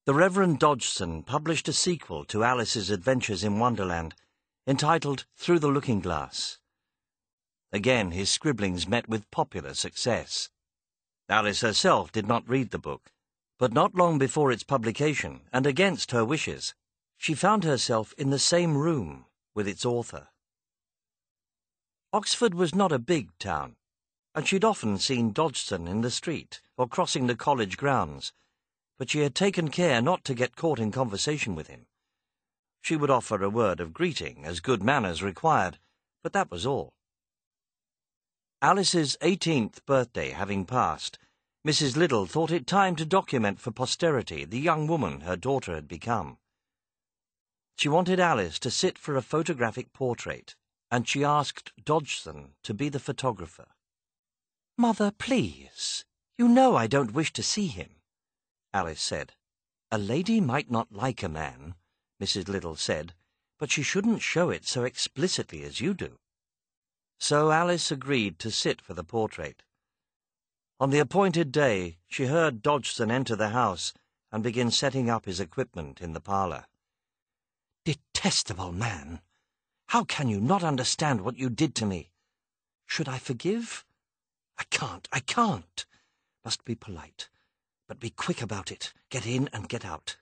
The Reverend Dodgson published a sequel to Alice's Adventures in Wonderland, entitled Through the Looking Glass. Again, his scribblings met with popular success. Alice herself did not read the book, but not long before its publication, and against her wishes, she found herself in the same room with its author. Oxford was not a big town, and she'd often seen Dodgson in the street or crossing the college grounds, but she had taken care not to get caught in conversation with him. She would offer a word of greeting, as good manners required, but that was all. Alice's 18th birthday having passed, Mrs. Liddell thought it time to document for posterity the young woman her daughter had become. She wanted Alice to sit for a photographic portrait, and she asked Dodgson to be the photographer. "Mother, please. You know I don't wish to see him," Alice said. "A lady might not like a man," Mrs. Liddell said, "but she shouldn't show it so explicitly as you do." So Alice agreed to sit for the portrait. On the appointed day, she heard Dodgson enter the house and begin setting up his equipment in the parlour. "Detestable man! How can you not understand what you did to me? Should I forgive? I can't. Must be polite, but be quick about it. Get in and get out."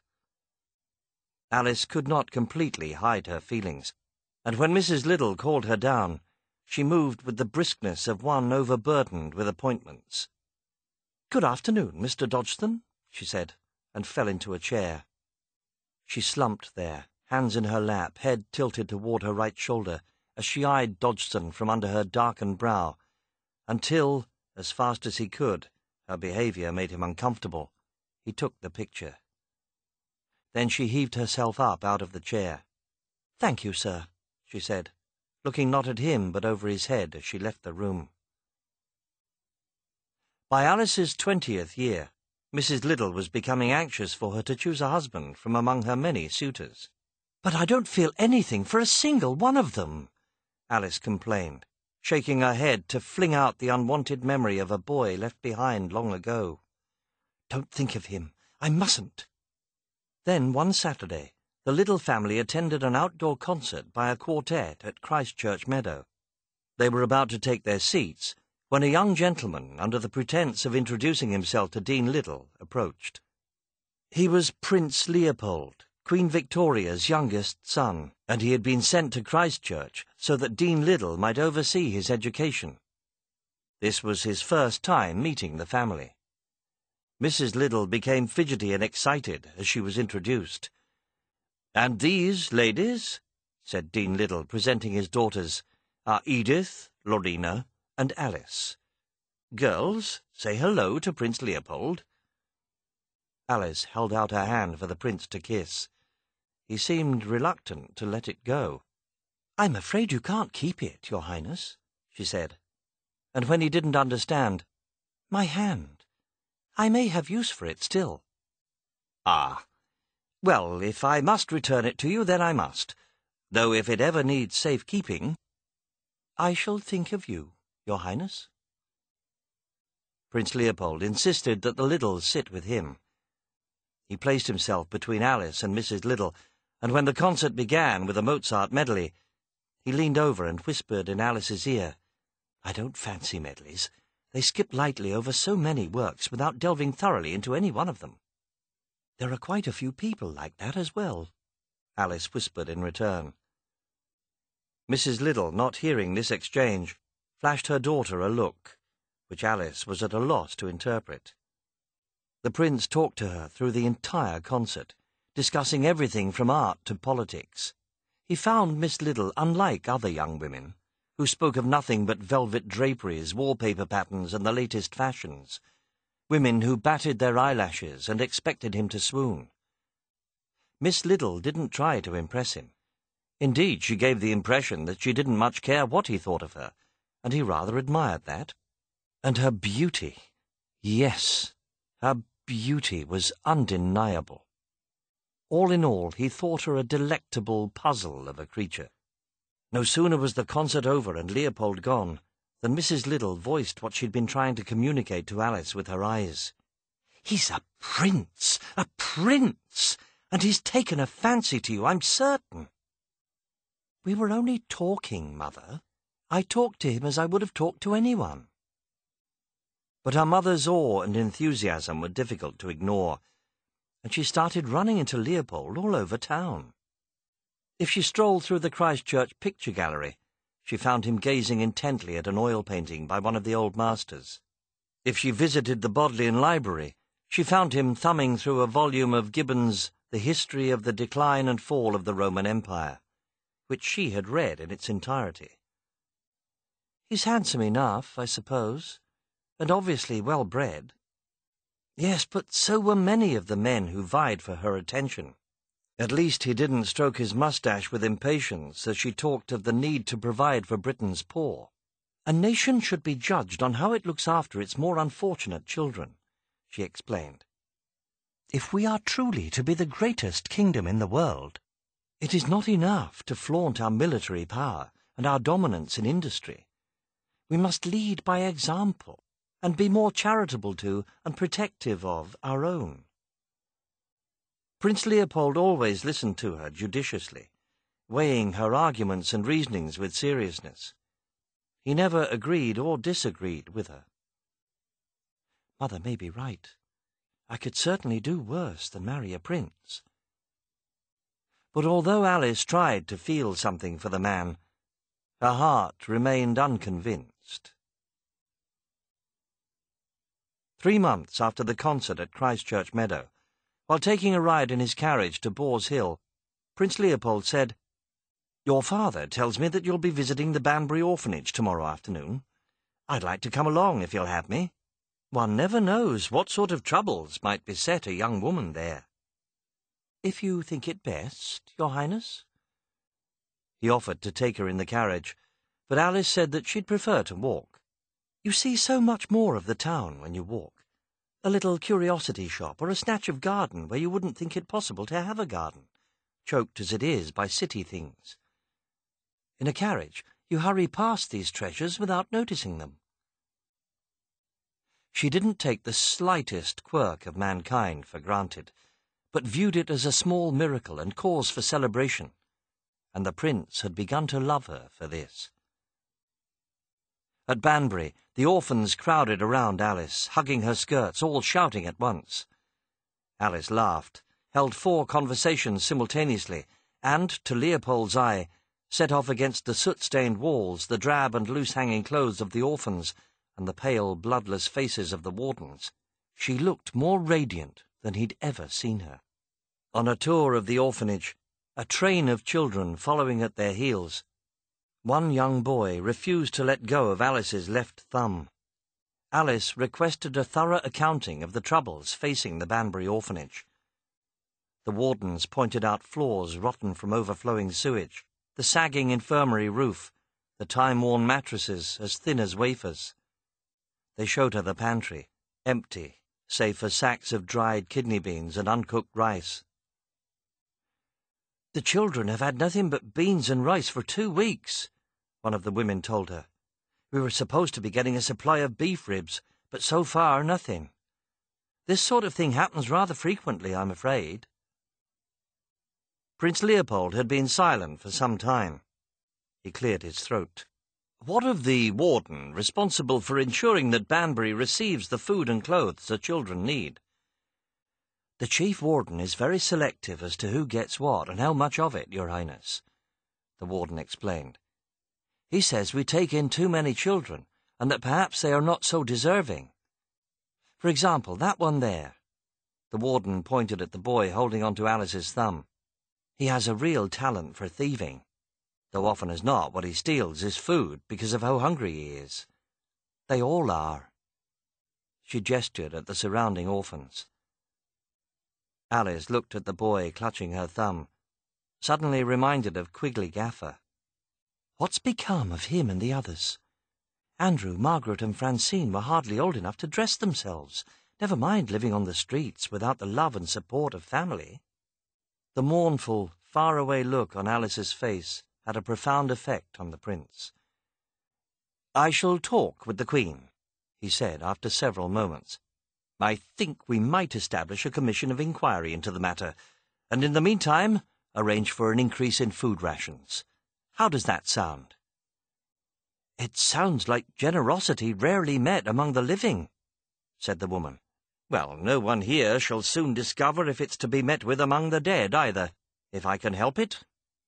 Alice could not completely hide her feelings, and when Mrs. Liddell called her down, she moved with the briskness of one overburdened with appointments. "Good afternoon, Mr. Dodgson," she said, and fell into a chair. She slumped there, hands in her lap, head tilted toward her right shoulder, as she eyed Dodgson from under her darkened brow, until, as fast as he could, her behaviour made him uncomfortable. He took the picture. Then she heaved herself up out of the chair. "Thank you, sir," she said, looking not at him but over his head as she left the room. By Alice's 20th year, Mrs. Liddell was becoming anxious for her to choose a husband from among her many suitors. "But I don't feel anything for a single one of them," Alice complained, shaking her head to fling out the unwanted memory of a boy left behind long ago. "Don't think of him. I mustn't." Then one Saturday, the Liddell family attended an outdoor concert by a quartet at Christchurch Meadow. They were about to take their seats when a young gentleman, under the pretence of introducing himself to Dean Liddell, approached. He was Prince Leopold, Queen Victoria's youngest son, and he had been sent to Christchurch so that Dean Liddell might oversee his education. This was his first time meeting the family. Mrs. Liddell became fidgety and excited as she was introduced. "And these ladies," said Dean Liddell, presenting his daughters, "are Edith, Lorena, and Alice. Girls, say hello to Prince Leopold." Alice held out her hand for the prince to kiss. He seemed reluctant to let it go. "I'm afraid you can't keep it, Your Highness," she said. And when he didn't understand, "My hand. I may have use for it still." "Ah. Well, if I must return it to you, then I must. Though if it ever needs safe-keeping—" "I shall think of you, Your Highness." Prince Leopold insisted that the Liddells sit with him. He placed himself between Alice and Mrs. Liddell, and when the concert began with a Mozart medley, he leaned over and whispered in Alice's ear, "I don't fancy medleys. They skip lightly over so many works without delving thoroughly into any one of them." "There are quite a few people like that as well," Alice whispered in return. Mrs. Liddell, not hearing this exchange, flashed her daughter a look, which Alice was at a loss to interpret. The prince talked to her through the entire concert, discussing everything from art to politics. He found Miss Liddell unlike other young women, who spoke of nothing but velvet draperies, wallpaper patterns, and the latest fashions, women who batted their eyelashes and expected him to swoon. Miss Liddell didn't try to impress him. Indeed, she gave the impression that she didn't much care what he thought of her, and he rather admired that. And her beauty, yes, her beauty was undeniable. All in all, he thought her a delectable puzzle of a creature. No sooner was the concert over and Leopold gone than Mrs. Liddell voiced what she'd been trying to communicate to Alice with her eyes. He's a prince, and he's taken a fancy to you, I'm certain." "We were only talking, Mother. I talked to him as I would have talked to anyone." But her mother's awe and enthusiasm were difficult to ignore, and she started running into Leopold all over town. If she strolled through the Christchurch picture gallery, she found him gazing intently at an oil painting by one of the old masters. If she visited the Bodleian Library, she found him thumbing through a volume of Gibbon's The History of the Decline and Fall of the Roman Empire, which she had read in its entirety. "He's handsome enough, I suppose, and obviously well-bred." Yes, but so were many of the men who vied for her attention. At least he didn't stroke his moustache with impatience as she talked of the need to provide for Britain's poor. "A nation should be judged on how it looks after its more unfortunate children," she explained. "If we are truly to be the greatest kingdom in the world, it is not enough to flaunt our military power and our dominance in industry. We must lead by example and be more charitable to and protective of our own." Prince Leopold always listened to her judiciously, weighing her arguments and reasonings with seriousness. He never agreed or disagreed with her. "Mother may be right. I could certainly do worse than marry a prince." But although Alice tried to feel something for the man, her heart remained unconvinced. 3 months after the concert at Christchurch Meadow, while taking a ride in his carriage to Boars Hill, Prince Leopold said, "Your father tells me that you'll be visiting the Banbury Orphanage tomorrow afternoon. I'd like to come along if you'll have me. One never knows what sort of troubles might beset a young woman there." "If you think it best, Your Highness." He offered to take her in the carriage, but Alice said that she'd prefer to walk. "You see so much more of the town when you walk. A little curiosity shop or a snatch of garden where you wouldn't think it possible to have a garden, choked as it is by city things. In a carriage, you hurry past these treasures without noticing them." She didn't take the slightest quirk of mankind for granted, but viewed it as a small miracle and cause for celebration, and the prince had begun to love her for this. At Banbury, the orphans crowded around Alice, hugging her skirts, all shouting at once. Alice laughed, held 4 conversations simultaneously, and, to Leopold's eye, set off against the soot-stained walls the drab and loose-hanging clothes of the orphans and the pale, bloodless faces of the wardens. She looked more radiant than he'd ever seen her. On a tour of the orphanage, a train of children following at their heels, one young boy refused to let go of Alice's left thumb. Alice requested a thorough accounting of the troubles facing the Banbury Orphanage. The wardens pointed out floors rotten from overflowing sewage, the sagging infirmary roof, the time-worn mattresses as thin as wafers. They showed her the pantry, empty, save for sacks of dried kidney beans and uncooked rice. "The children have had nothing but beans and rice for 2 weeks, one of the women told her. "We were supposed to be getting a supply of beef ribs, but so far nothing. This sort of thing happens rather frequently, I'm afraid." Prince Leopold had been silent for some time. He cleared his throat. "What of the warden responsible for ensuring that Banbury receives the food and clothes the children need?" "The chief warden is very selective as to who gets what and how much of it, Your Highness," the warden explained. "He says we take in too many children, and that perhaps they are not so deserving. For example, that one there." The warden pointed at the boy holding on to Alice's thumb. "He has a real talent for thieving, though often as not what he steals is food because of how hungry he is. They all are." She gestured at the surrounding orphans. Alice looked at the boy clutching her thumb, suddenly reminded of Quigley Gaffer. What's become of him and the others? Andrew, Margaret and Francine were hardly old enough to dress themselves, never mind living on the streets without the love and support of family. The mournful, far-away look on Alice's face had a profound effect on the prince. "I shall talk with the Queen," he said after several moments. I think we might establish a commission of inquiry into the matter, and in the meantime arrange for an increase in food rations. How does that sound?" "It sounds like generosity rarely met among the living," said the woman. "Well, no one here shall soon discover if it's to be met with among the dead, either, if I can help it."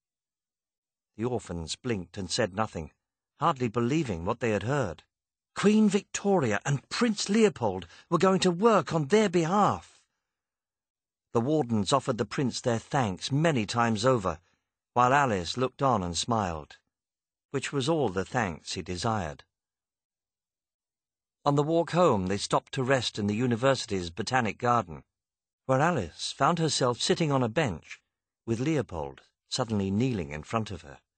The orphans blinked and said nothing, hardly believing what they had heard. Queen Victoria and Prince Leopold were going to work on their behalf. The wardens offered the prince their thanks many times over, while Alice looked on and smiled, which was all the thanks he desired. On the walk home they stopped to rest in the university's botanic garden, where Alice found herself sitting on a bench, with Leopold suddenly kneeling in front of her.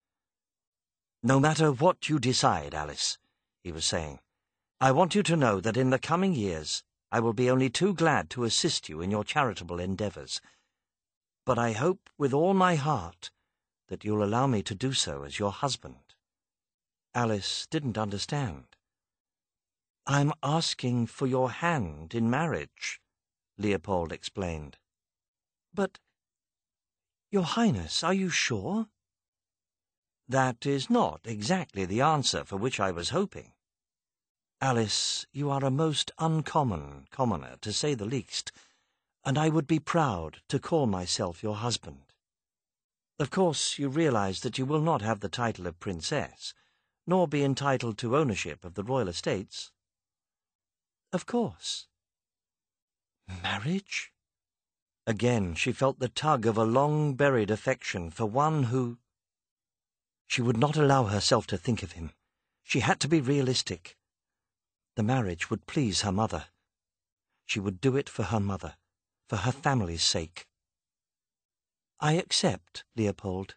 "No matter what you decide, Alice," he was saying, "I want you to know that in the coming years I will be only too glad to assist you in your charitable endeavours. But I hope with all my heart that you'll allow me to do so as your husband." Alice didn't understand. "I'm asking for your hand in marriage," Leopold explained. "But, Your Highness, are you sure?" "That is not exactly the answer for which I was hoping. Alice, you are a most uncommon commoner, to say the least, and I would be proud to call myself your husband. Of course, you realize that you will not have the title of princess, nor be entitled to ownership of the royal estates." "Of course." Marriage? Again she felt the tug of a long-buried affection for one who... She would not allow herself to think of him. She had to be realistic. The marriage would please her mother. She would do it for her mother, for her family's sake. "I accept, Leopold."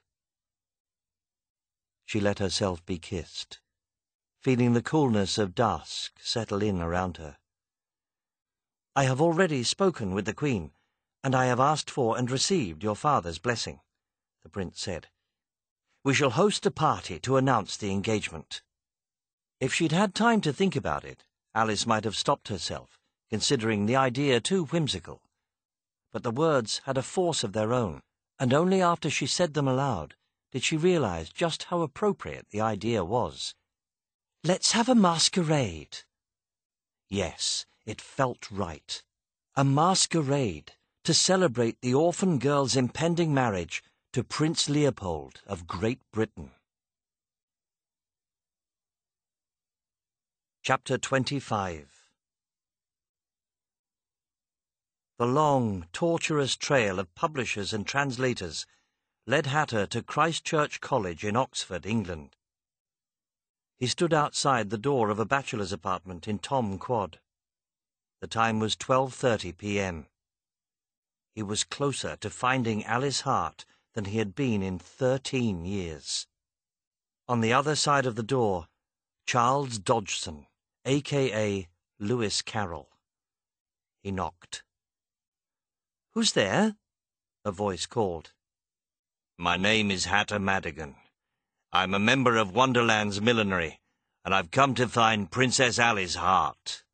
She let herself be kissed, feeling the coolness of dusk settle in around her. "I have already spoken with the Queen, and I have asked for and received your father's blessing," the prince said. "We shall host a party to announce the engagement." If she'd had time to think about it, Alice might have stopped herself, considering the idea too whimsical. But the words had a force of their own, and only after she said them aloud did she realize just how appropriate the idea was. "Let's have a masquerade." Yes, it felt right. A masquerade to celebrate the orphan girl's impending marriage to Prince Leopold of Great Britain. Chapter 25. The long, tortuous trail of publishers and translators led Hatter to Christ Church College in Oxford, England. He stood outside the door of a bachelor's apartment in Tom Quad. The time was 12:30 p.m. He was closer to finding Alice Hart than he had been in 13 years. On the other side of the door, Charles Dodgson, a.k.a. Lewis Carroll. He knocked. "Who's there?" a voice called. "My name is Hatter Madigan. I'm a member of Wonderland's Millinery, and I've come to find Princess Alice Hart."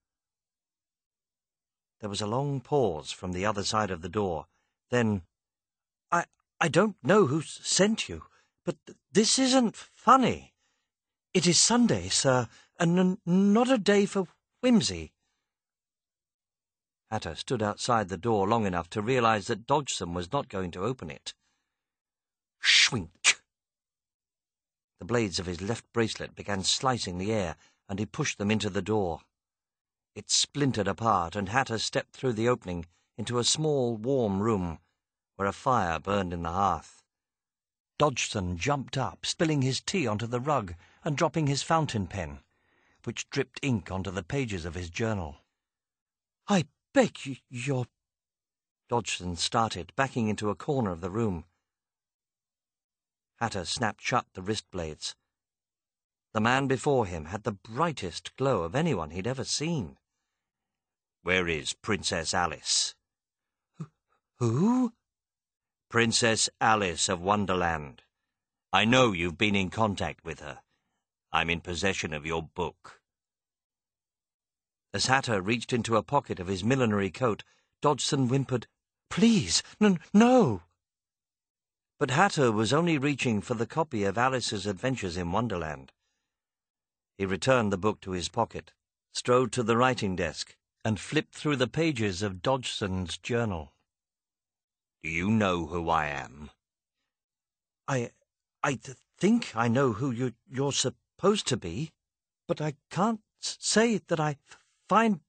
There was a long pause from the other side of the door. Then, I don't know who sent you, but this isn't funny. It is Sunday, sir, and not a day for whimsy." Hatter stood outside the door long enough to realize that Dodgson was not going to open it. Shwink! The blades of his left bracelet began slicing the air, and he pushed them into the door. It splintered apart, and Hatter stepped through the opening into a small, warm room, where a fire burned in the hearth. Dodgson jumped up, spilling his tea onto the rug and dropping his fountain pen, which dripped ink onto the pages of his journal. "I beg your—" Dodgson started, backing into a corner of the room. Hatter snapped shut the wrist blades. The man before him had the brightest glow of anyone he'd ever seen. "Where is Princess Alice?" "Who?" "Princess Alice of Wonderland. I know you've been in contact with her. I'm in possession of your book." As Hatter reached into a pocket of his millinery coat, Dodgson whimpered, "Please, no!" But Hatter was only reaching for the copy of Alice's Adventures in Wonderland. He returned the book to his pocket, strode to the writing desk, and flipped through the pages of Dodgson's journal. "Do you know who I am?" I think I know who you're supposed to be, but I can't say that I find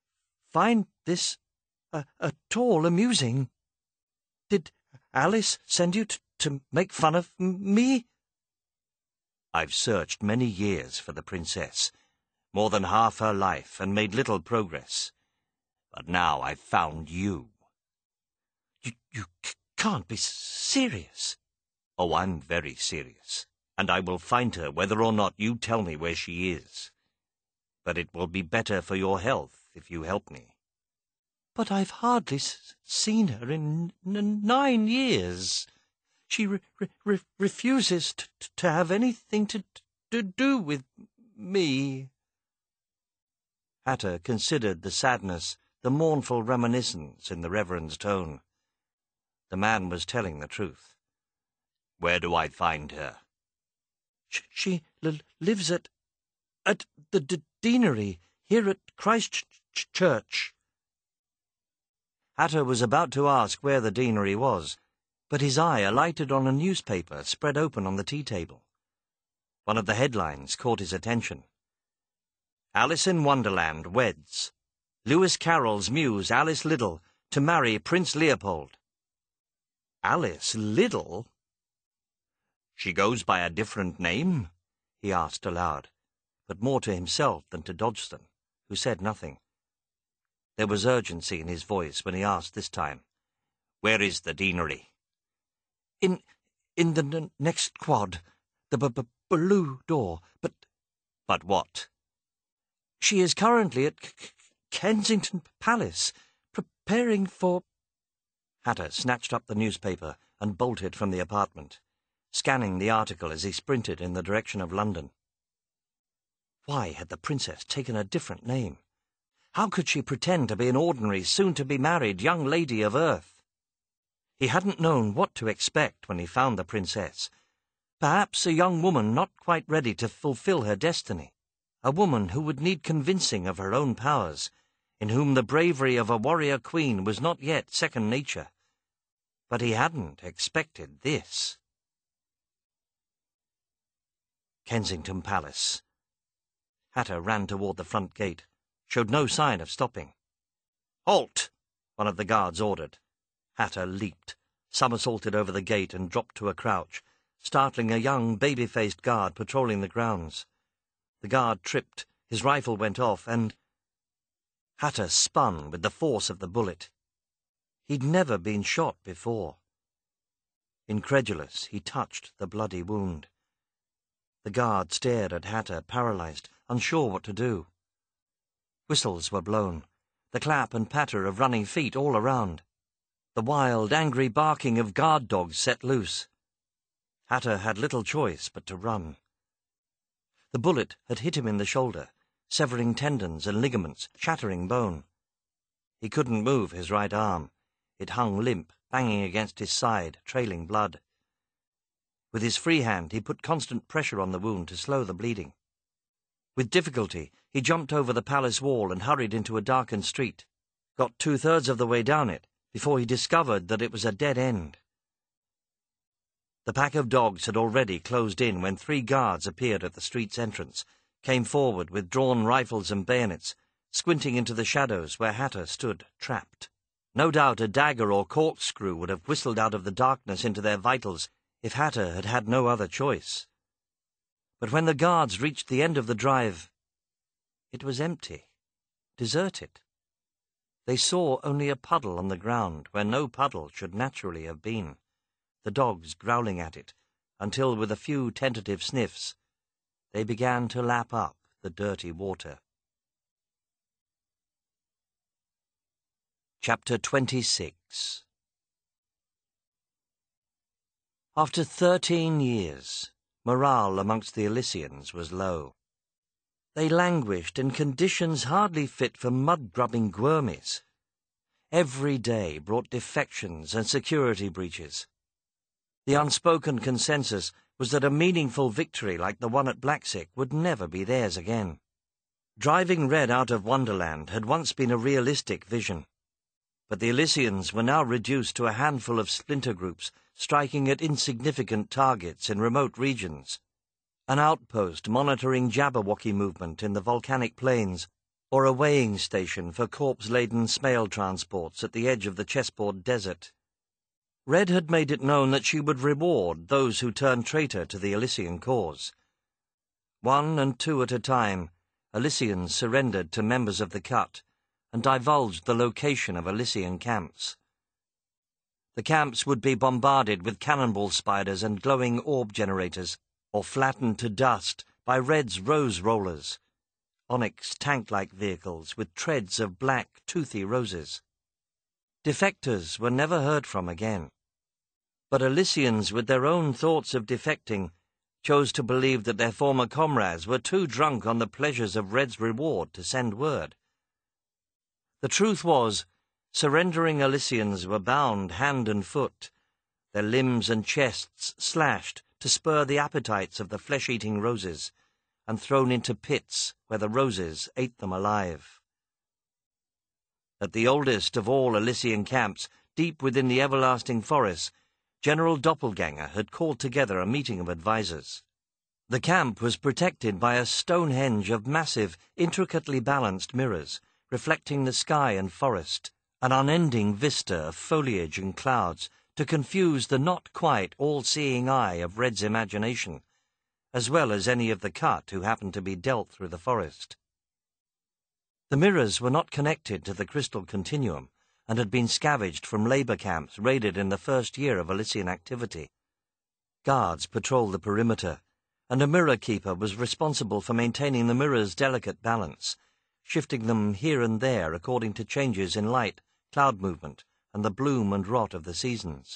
this at all amusing. Did Alice send you to make fun of me?" "I've searched many years for the princess, more than half her life, and made little progress. But now I've found you." You can't be serious." "Oh, I'm very serious, and I will find her whether or not you tell me where she is. But it will be better for your health if you help me." "But I've hardly seen her in 9 years. She refuses to have anything to do with me." Hatter considered the sadness, the mournful reminiscence in the Reverend's tone. The man was telling the truth. "Where do I find her?" She lives at the deanery here at Christchurch." Hatter was about to ask where the deanery was, but his eye alighted on a newspaper spread open on the tea-table. One of the headlines caught his attention. "Alice in Wonderland weds. Lewis Carroll's muse Alice Liddell to marry Prince Leopold." "Alice Liddell? She goes by a different name?" he asked aloud, but more to himself than to Dodgson, who said nothing. There was urgency in his voice when he asked this time, "Where is the deanery?" In the next quad, the blue door, but..." "But what?" "She is currently at Kensington Palace, preparing for..." Hatter snatched up the newspaper and bolted from the apartment, scanning the article as he sprinted in the direction of London. Why had the princess taken a different name? How could she pretend to be an ordinary, soon-to-be-married young lady of Earth? He hadn't known what to expect when he found the princess. Perhaps a young woman not quite ready to fulfill her destiny, a woman who would need convincing of her own powers, in whom the bravery of a warrior queen was not yet second nature. But he hadn't expected this. Kensington Palace. Hatter ran toward the front gate, showed no sign of stopping. "Halt!" one of the guards ordered. Hatter leaped, somersaulted over the gate and dropped to a crouch, startling a young, baby-faced guard patrolling the grounds. The guard tripped, his rifle went off, and Hatter spun with the force of the bullet. He'd never been shot before. Incredulous, he touched the bloody wound. The guard stared at Hatter, paralyzed, unsure what to do. Whistles were blown, the clap and patter of running feet all around. The wild, angry barking of guard dogs set loose. Hatter had little choice but to run. The bullet had hit him in the shoulder, severing tendons and ligaments, shattering bone. He couldn't move his right arm. It hung limp, banging against his side, trailing blood. With his free hand, he put constant pressure on the wound to slow the bleeding. With difficulty, he jumped over the palace wall and hurried into a darkened street, got 2/3 of the way down it before he discovered that it was a dead end. The pack of dogs had already closed in when 3 guards appeared at the street's entrance, came forward with drawn rifles and bayonets, squinting into the shadows where Hatter stood trapped. No doubt a dagger or corkscrew would have whistled out of the darkness into their vitals if Hatter had had no other choice. But when the guards reached the end of the drive, it was empty, deserted. They saw only a puddle on the ground where no puddle should naturally have been, the dogs growling at it, until with a few tentative sniffs, they began to lap up the dirty water. Chapter 26. After 13 years, morale amongst the Elysians was low. They languished in conditions hardly fit for mud-grubbing Gwurmies. Every day brought defections and security breaches. The unspoken consensus was that a meaningful victory like the one at Blacksik would never be theirs again. Driving Red out of Wonderland had once been a realistic vision, but the Elysians were now reduced to a handful of splinter groups striking at insignificant targets in remote regions. An outpost monitoring Jabberwocky movement in the volcanic plains, or a weighing station for corpse-laden smail transports at the edge of the chessboard desert. Red had made it known that she would reward those who turned traitor to the Elysian cause. 1 and 2 at a time, Elysians surrendered to members of the Cut and divulged the location of Elysian camps. The camps would be bombarded with cannonball spiders and glowing orb generators, or flattened to dust by Red's rose rollers, onyx tank-like vehicles with treads of black, toothy roses. Defectors were never heard from again. But Elysians with their own thoughts of defecting chose to believe that their former comrades were too drunk on the pleasures of Red's reward to send word. The truth was, surrendering Elysians were bound hand and foot, their limbs and chests slashed to spur the appetites of the flesh-eating roses, and thrown into pits where the roses ate them alive. At the oldest of all Elysian camps, deep within the everlasting forests, General Doppelganger had called together a meeting of advisers. The camp was protected by a Stonehenge of massive, intricately balanced mirrors, reflecting the sky and forest, an unending vista of foliage and clouds to confuse the not-quite all-seeing eye of Red's imagination, as well as any of the Cut who happened to be dealt through the forest. The mirrors were not connected to the crystal continuum, and had been scavenged from labour camps raided in the first year of Elysian activity. Guards patrolled the perimeter, and a mirror keeper was responsible for maintaining the mirrors' delicate balance, shifting them here and there according to changes in light, cloud movement, and the bloom and rot of the seasons.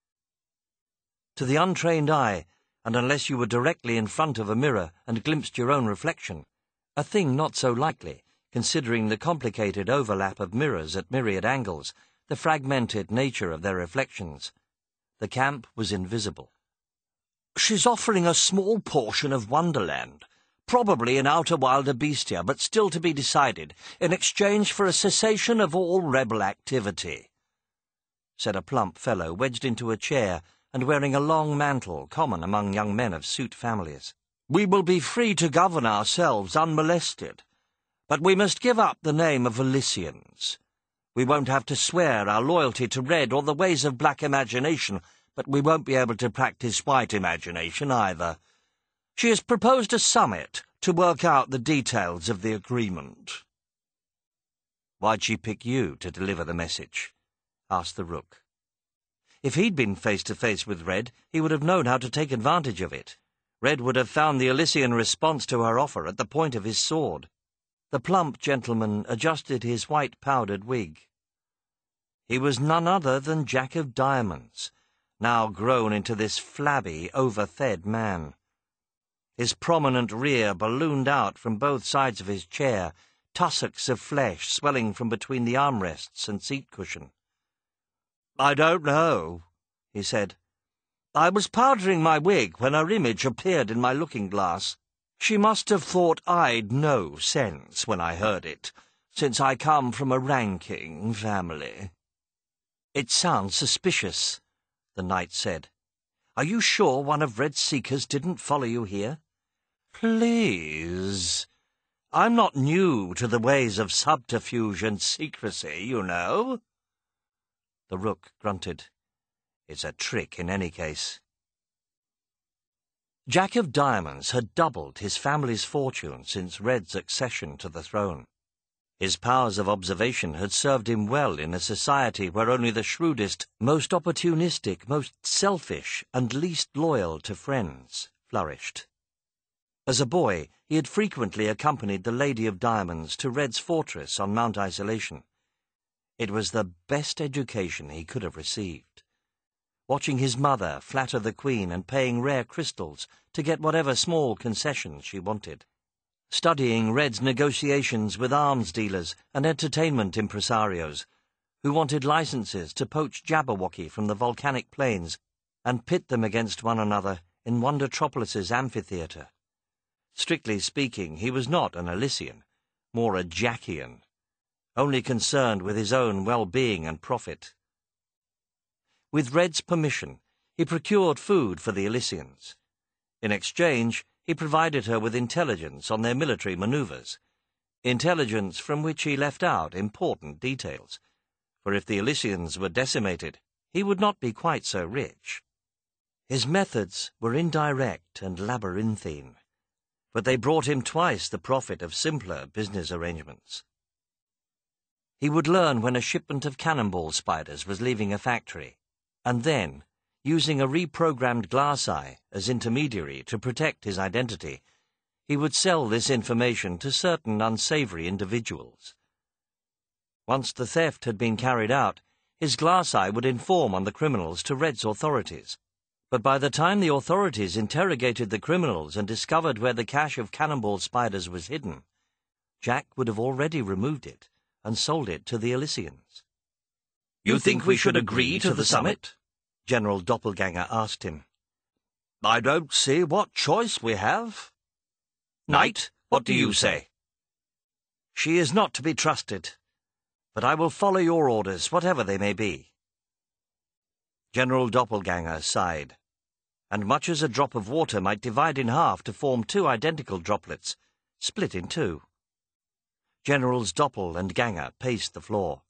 To the untrained eye, and unless you were directly in front of a mirror and glimpsed your own reflection, a thing not so likely, considering the complicated overlap of mirrors at myriad angles, the fragmented nature of their reflections, the camp was invisible. "She's offering a small portion of Wonderland, probably an outer wilder bestia, but still to be decided, in exchange for a cessation of all rebel activity," said a plump fellow wedged into a chair and wearing a long mantle common among young men of suit families. "We will be free to govern ourselves unmolested, but we must give up the name of Elysians. We won't have to swear our loyalty to Red or the ways of black imagination, but we won't be able to practice white imagination either. She has proposed a summit to work out the details of the agreement." "Why'd she pick you to deliver the message?" asked the Rook. If he'd been face-to-face with Red, he would have known how to take advantage of it. Red would have found the Elysian response to her offer at the point of his sword. The plump gentleman adjusted his white-powdered wig. He was none other than Jack of Diamonds, now grown into this flabby, overfed man. His prominent rear ballooned out from both sides of his chair, tussocks of flesh swelling from between the armrests and seat cushion. "I don't know," he said. "I was powdering my wig when her image appeared in my looking-glass. She must have thought I'd no sense when I heard it, since I come from a ranking family." "It sounds suspicious," the knight said. "Are you sure one of Red's seekers didn't follow you here?" "Please. I'm not new to the ways of subterfuge and secrecy, you know." The Rook grunted. "It's a trick in any case." Jack of Diamonds had doubled his family's fortune since Red's accession to the throne. His powers of observation had served him well in a society where only the shrewdest, most opportunistic, most selfish, and least loyal to friends flourished. As a boy, he had frequently accompanied the Lady of Diamonds to Red's fortress on Mount Isolation. It was the best education he could have received. Watching his mother flatter the Queen and paying rare crystals to get whatever small concessions she wanted. studying Red's negotiations with arms dealers and entertainment impresarios, who wanted licenses to poach Jabberwocky from the volcanic plains and pit them against one another in Wondertropolis's amphitheatre. Strictly speaking, he was not an Elysian, more a Jackian, only concerned with his own well-being and profit. With Red's permission, he procured food for the Elysians. In exchange, he provided her with intelligence on their military manoeuvres, intelligence from which he left out important details, for if the Elysians were decimated, he would not be quite so rich. His methods were indirect and labyrinthine, but they brought him twice the profit of simpler business arrangements. He would learn when a shipment of cannonball spiders was leaving a factory, and then, using a reprogrammed glass eye as intermediary to protect his identity, he would sell this information to certain unsavory individuals. Once the theft had been carried out, his glass eye would inform on the criminals to Red's authorities. But by the time the authorities interrogated the criminals and discovered where the cache of cannonball spiders was hidden, Jack would have already removed it and sold it to the Elysians. "You think we should agree to the summit?" General Doppelganger asked him. "I don't see what choice we have. Knight, what do you say?" "She is not to be trusted, but I will follow your orders, whatever they may be." General Doppelganger sighed, and much as a drop of water might divide in half to form two identical droplets, split in two. Generals Doppel and Ganger paced the floor.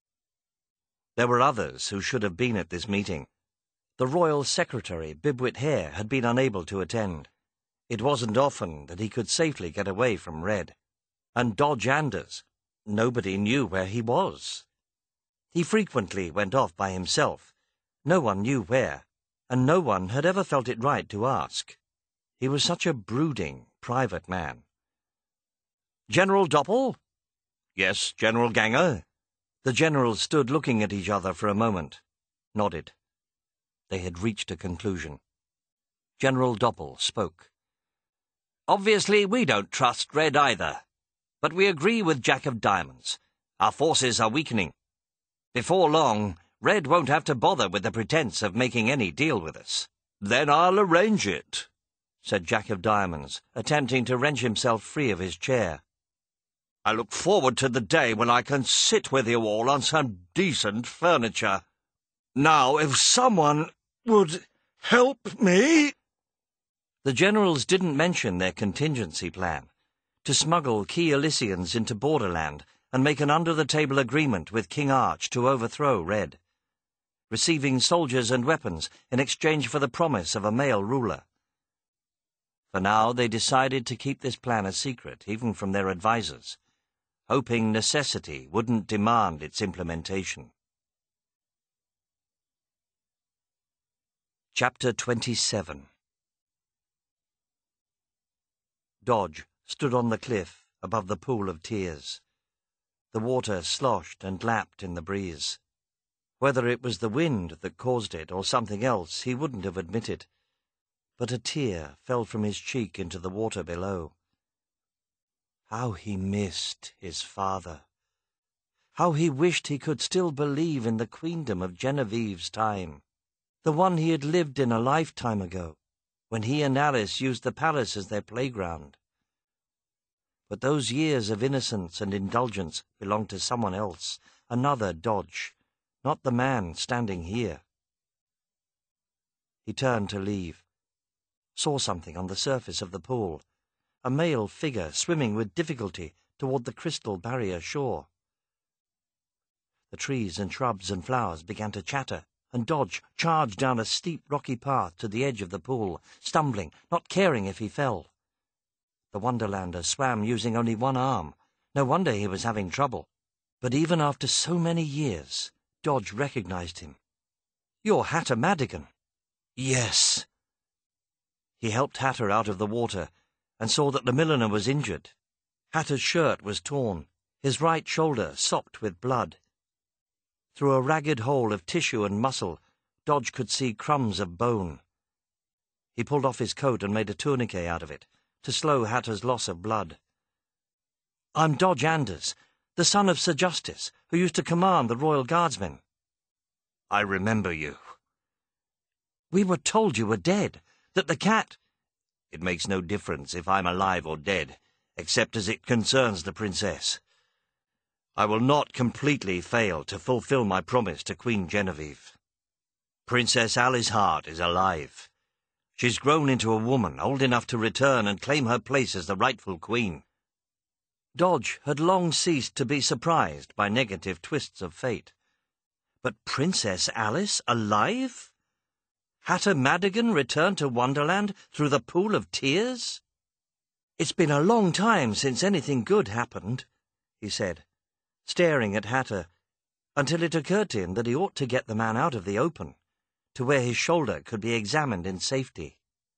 There were others who should have been at this meeting. The Royal Secretary, Bibwit Hare, had been unable to attend. It wasn't often that he could safely get away from Red. And Dodge Anders, nobody knew where he was. He frequently went off by himself. No one knew where, and no one had ever felt it right to ask. He was such a brooding, private man. "General Doppel?" "Yes, General Ganger." The generals stood looking at each other for a moment, nodded. They had reached a conclusion. General Doppel spoke. "Obviously, we don't trust Red either, but we agree with Jack of Diamonds. Our forces are weakening. Before long, Red won't have to bother with the pretense of making any deal with us." "Then I'll arrange it," said Jack of Diamonds, attempting to wrench himself free of his chair. "I look forward to the day when I can sit with you all on some decent furniture. Now, if someone would help me—" The generals didn't mention their contingency plan, to smuggle key Elysians into Borderland and make an under-the-table agreement with King Arch to overthrow Red, receiving soldiers and weapons in exchange for the promise of a male ruler. For now they decided to keep this plan a secret, even from their advisers, hoping necessity wouldn't demand its implementation. Chapter 27. Dodge stood on the cliff above the pool of tears. The water sloshed and lapped in the breeze. Whether it was the wind that caused it or something else, he wouldn't have admitted. But a tear fell from his cheek into the water below. How he missed his father! How he wished he could still believe in the queendom of Genevieve's time, the one he had lived in a lifetime ago, when he and Alice used the palace as their playground. But those years of innocence and indulgence belonged to someone else, another Dodge, not the man standing here. He turned to leave, saw something on the surface of the pool, a male figure swimming with difficulty toward the crystal barrier shore. The trees and shrubs and flowers began to chatter, and Dodge charged down a steep rocky path to the edge of the pool, stumbling, not caring if he fell. The Wonderlander swam using only one arm. No wonder he was having trouble. But even after so many years, Dodge recognized him. "You're Hatter Madigan." "Yes." He helped Hatter out of the water and saw that the milliner was injured. Hatter's shirt was torn, his right shoulder sopped with blood. Through a ragged hole of tissue and muscle, Dodge could see crumbs of bone. He pulled off his coat and made a tourniquet out of it, to slow Hatter's loss of blood. I'm Dodge Anders, the son of Sir Justice, who used to command the Royal Guardsmen." "I remember you." "We were told you were dead, that the cat—" "It makes no difference if I'm alive or dead, except as it concerns the Princess. I will not completely fail to fulfill my promise to Queen Genevieve. Princess Alice Hart is alive. She's grown into a woman old enough to return and claim her place as the rightful queen." Dodge had long ceased to be surprised by negative twists of fate. But Princess Alice alive? Hatter Madigan returned to Wonderland through the Pool of Tears? "It's been a long time since anything good happened," he said, staring at Hatter, until it occurred to him that he ought to get the man out of the open, to where his shoulder could be examined in safety.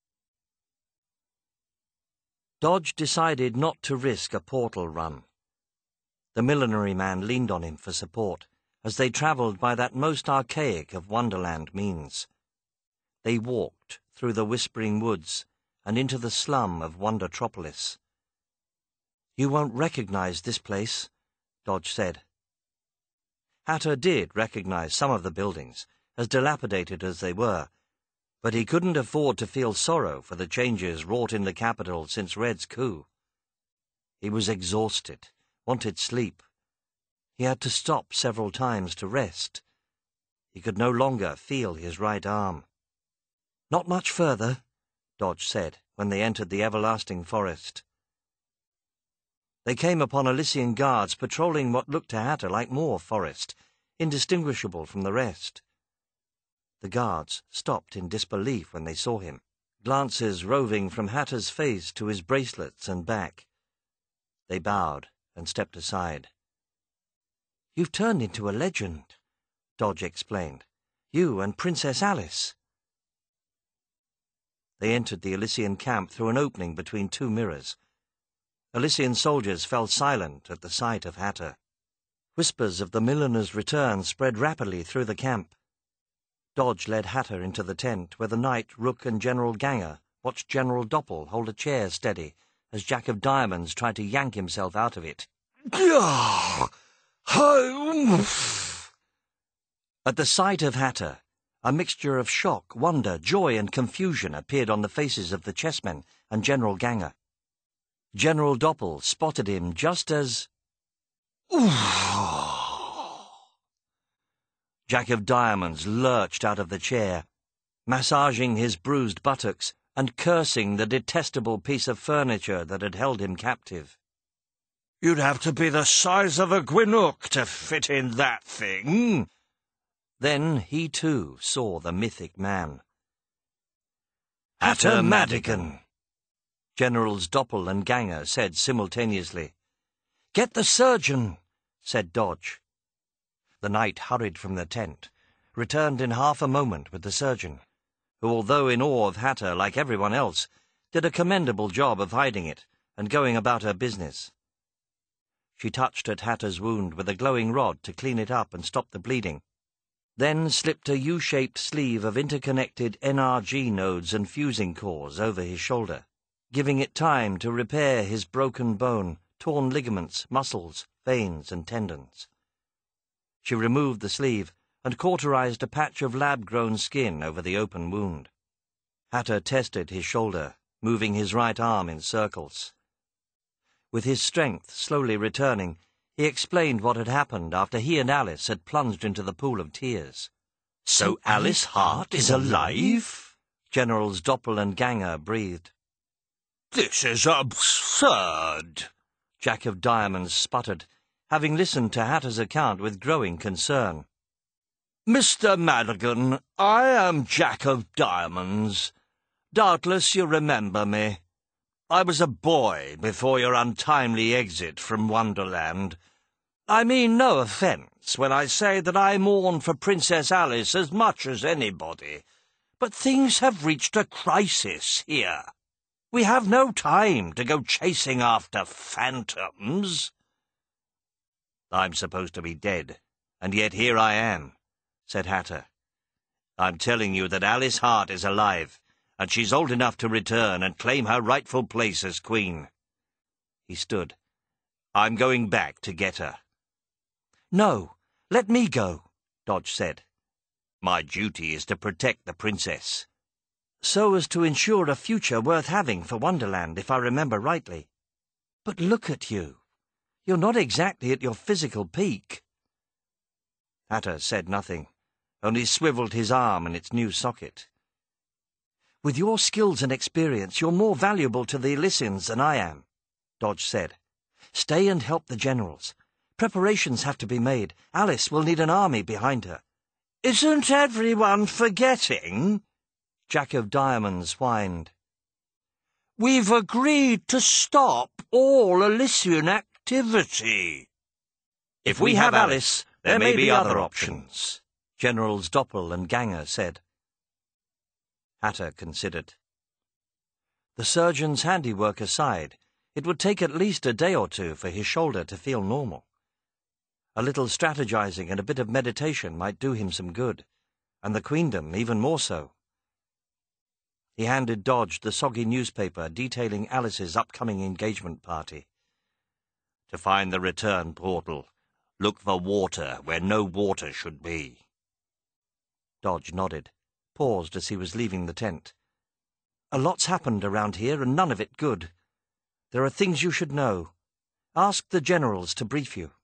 Dodge decided not to risk a portal run. The millinery man leaned on him for support as they travelled by that most archaic of Wonderland means. They walked through the whispering woods and into the slum of Wondertropolis. "You won't recognize this place," Dodge said. Hatter did recognize some of the buildings, as dilapidated as they were, but he couldn't afford to feel sorrow for the changes wrought in the capital since Red's coup. He was exhausted, wanted sleep. He had to stop several times to rest. He could no longer feel his right arm. "Not much further," Dodge said when they entered the everlasting forest. They came upon Elysian guards patrolling what looked to Hatter like more forest, indistinguishable from the rest. The guards stopped in disbelief when they saw him, glances roving from Hatter's face to his bracelets and back. They bowed and stepped aside. "You've turned into a legend," Dodge explained. "You and Princess Alice." They entered the Elysian camp through an opening between two mirrors. Elysian soldiers fell silent at the sight of Hatter. Whispers of the milliner's return spread rapidly through the camp. Dodge led Hatter into the tent where the Knight, Rook, and General Ganger watched General Doppel hold a chair steady as Jack of Diamonds tried to yank himself out of it. At the sight of Hatter, a mixture of shock, wonder, joy, and confusion appeared on the faces of the chessmen and General Ganger. General Doppel spotted him just as... Jack of Diamonds lurched out of the chair, massaging his bruised buttocks and cursing the detestable piece of furniture that had held him captive. "You'd have to be the size of a Gwynook to fit in that thing." Then he too saw the mythic man. "Hatter Madigan," Generals Doppel and Ganger said simultaneously. "Get the surgeon," said Dodge. The knight hurried from the tent, returned in half a moment with the surgeon, who, although in awe of Hatter like everyone else, did a commendable job of hiding it and going about her business. She touched at Hatter's wound with a glowing rod to clean it up and stop the bleeding, then slipped a U-shaped sleeve of interconnected NRG nodes and fusing cores over his shoulder, giving it time to repair his broken bone, torn ligaments, muscles, veins, and tendons. She removed the sleeve and cauterized a patch of lab-grown skin over the open wound. Hatter tested his shoulder, moving his right arm in circles. With his strength slowly returning, he explained what had happened after he and Alice had plunged into the Pool of Tears. "So Alice Hart is alive?" Generals Doppel and Ganger breathed. "This is absurd," Jack of Diamonds sputtered, having listened to Hatter's account with growing concern. "Mr. Madigan, I am Jack of Diamonds. Doubtless you remember me. I was a boy before your untimely exit from Wonderland. I mean no offence when I say that I mourn for Princess Alice as much as anybody, but things have reached a crisis here. We have no time to go chasing after phantoms." "I'm supposed to be dead, and yet here I am," said Hatter. "I'm telling you that Alice Hart is alive, and she's old enough to return and claim her rightful place as queen." He stood. I'm going back to get her." "No, let me go," Dodge said. "My duty is to protect the princess." "So as to ensure a future worth having for Wonderland, if I remember rightly. But look at you. You're not exactly at your physical peak." Hatter said nothing, only swivelled his arm in its new socket. "With your skills and experience, you're more valuable to the Elysians than I am," Dodge said. "Stay and help the generals. Preparations have to be made. Alice will need an army behind her." "Isn't everyone forgetting?" Jack of Diamonds whined. "We've agreed to stop all Elysian activity." "If we have Alice, there may be other options," Generals Doppel and Ganger said. Hatter considered. The surgeon's handiwork aside, it would take at least a day or two for his shoulder to feel normal. A little strategizing and a bit of meditation might do him some good, and the Queendom even more so. He handed Dodge the soggy newspaper detailing Alice's upcoming engagement party. "To find the return portal, look for water where no water should be." Dodge nodded, paused as he was leaving the tent. "A lot's happened around here, and none of it good. There are things you should know. Ask the generals to brief you."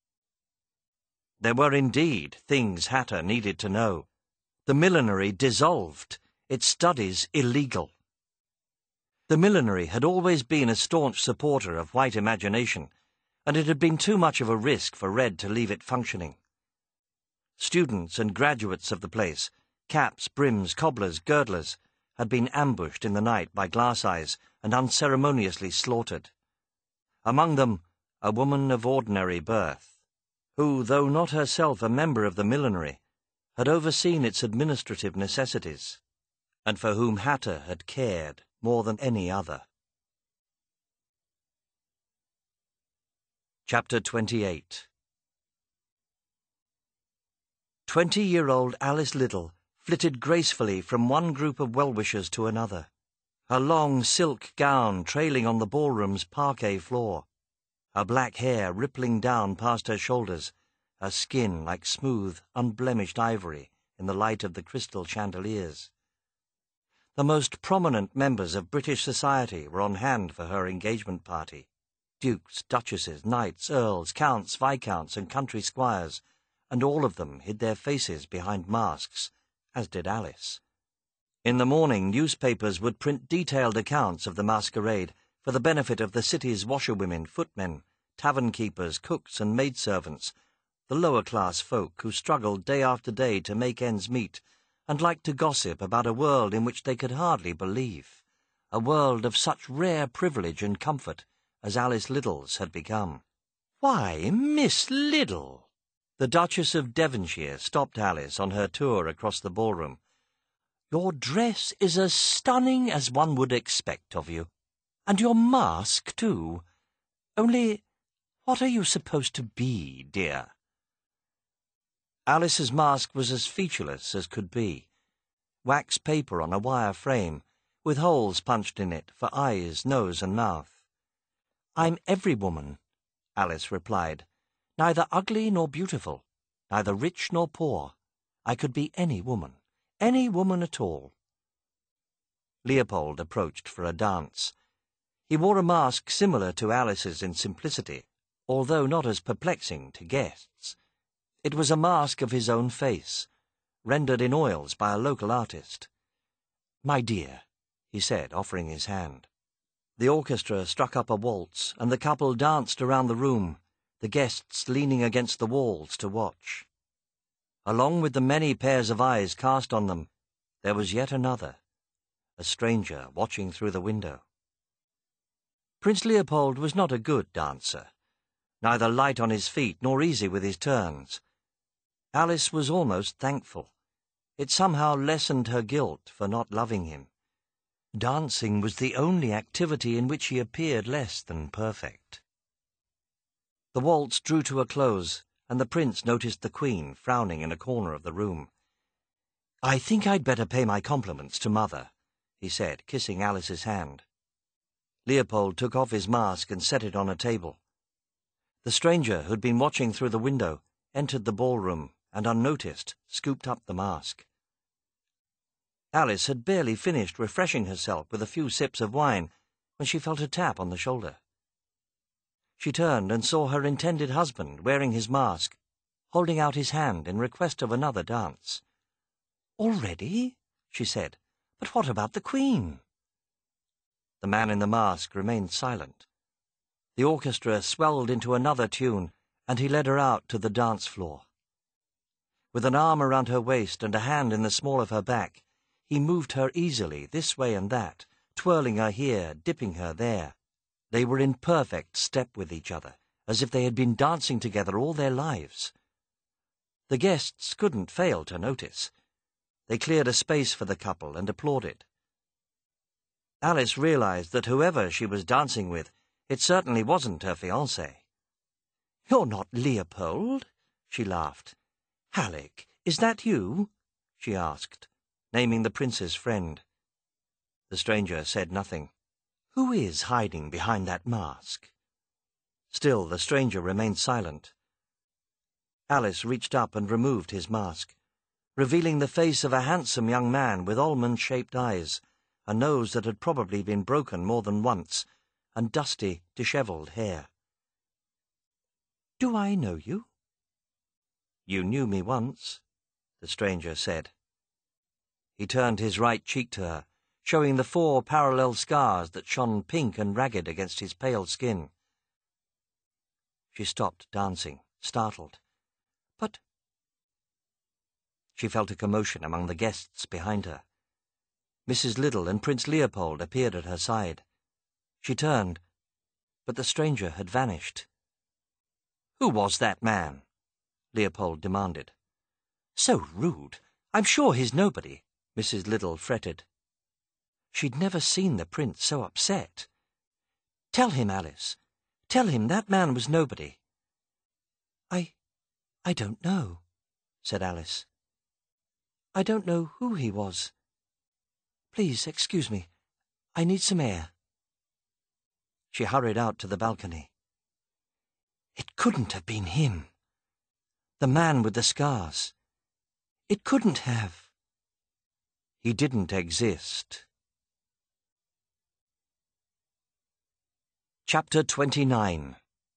There were indeed things Hatter needed to know. The millinery dissolved, its studies illegal. The millinery had always been a staunch supporter of white imagination, and it had been too much of a risk for Red to leave it functioning. Students and graduates of the place, caps, brims, cobblers, girdlers, had been ambushed in the night by glass eyes and unceremoniously slaughtered. Among them, a woman of ordinary birth, who, though not herself a member of the millinery, had overseen its administrative necessities, and for whom Hatter had cared more than any other. Chapter 28. 20-year-old Alice Liddell flitted gracefully from one group of well-wishers to another, her long silk gown trailing on the ballroom's parquet floor, her black hair rippling down past her shoulders, her skin like smooth, unblemished ivory in the light of the crystal chandeliers. The most prominent members of British society were on hand for her engagement party. Dukes, duchesses, knights, earls, counts, viscounts, and country squires, and all of them hid their faces behind masks, as did Alice. In the morning, newspapers would print detailed accounts of the masquerade for the benefit of the city's washerwomen, footmen, tavern-keepers, cooks, and maidservants, the lower-class folk who struggled day after day to make ends meet and liked to gossip about a world in which they could hardly believe, a world of such rare privilege and comfort as Alice Liddell's had become. "Why, Miss Liddell!" The Duchess of Devonshire stopped Alice on her tour across the ballroom. "Your dress is as stunning as one would expect of you. And your mask, too. Only, what are you supposed to be, dear?" Alice's mask was as featureless as could be. Wax paper on a wire frame, with holes punched in it for eyes, nose, and mouth. "I'm every woman," Alice replied. "Neither ugly nor beautiful, neither rich nor poor. I could be any woman at all." Leopold approached for a dance. He wore a mask similar to Alice's in simplicity, although not as perplexing to guests. It was a mask of his own face, rendered in oils by a local artist. "My dear," he said, offering his hand. The orchestra struck up a waltz, and the couple danced around the room, the guests leaning against the walls to watch. Along with the many pairs of eyes cast on them, there was yet another, a stranger watching through the window. Prince Leopold was not a good dancer, neither light on his feet nor easy with his turns. Alice was almost thankful. It somehow lessened her guilt for not loving him. Dancing was the only activity in which he appeared less than perfect. The waltz drew to a close, and the prince noticed the Queen frowning in a corner of the room. "I think I'd better pay my compliments to Mother," he said, kissing Alice's hand. Leopold took off his mask and set it on a table. The stranger, who'd been watching through the window, entered the ballroom and, unnoticed, scooped up the mask. Alice had barely finished refreshing herself with a few sips of wine when she felt a tap on the shoulder. She turned and saw her intended husband wearing his mask, holding out his hand in request of another dance. "Already?" she said. "But what about the Queen?" The man in the mask remained silent. The orchestra swelled into another tune, and he led her out to the dance floor. With an arm around her waist and a hand in the small of her back, he moved her easily this way and that, twirling her here, dipping her there. They were in perfect step with each other, as if they had been dancing together all their lives. The guests couldn't fail to notice. They cleared a space for the couple and applauded. Alice realized that whoever she was dancing with, it certainly wasn't her fiancé. "You're not Leopold?" she laughed. "Halleck, is that you?" she asked, naming the prince's friend. The stranger said nothing. "Who is hiding behind that mask?" Still the stranger remained silent. Alice reached up and removed his mask, revealing the face of a handsome young man with almond-shaped eyes, a nose that had probably been broken more than once, and dusty, dishevelled hair. "Do I know you?" "You knew me once," the stranger said. He turned his right cheek to her, showing the 4 parallel scars that shone pink and ragged against his pale skin. She stopped dancing, startled. "But—" She felt a commotion among the guests behind her. Mrs. Liddell and Prince Leopold appeared at her side. She turned, but the stranger had vanished. "Who was that man?" Leopold demanded. "So rude. I'm sure he's nobody," Mrs. Liddell fretted. She'd never seen the prince so upset. "Tell him, Alice. Tell him that man was nobody." I don't know," said Alice. "I don't know who he was. Please excuse me. I need some air." She hurried out to the balcony. It couldn't have been him. The man with the scars. It couldn't have. He didn't exist. Chapter 29.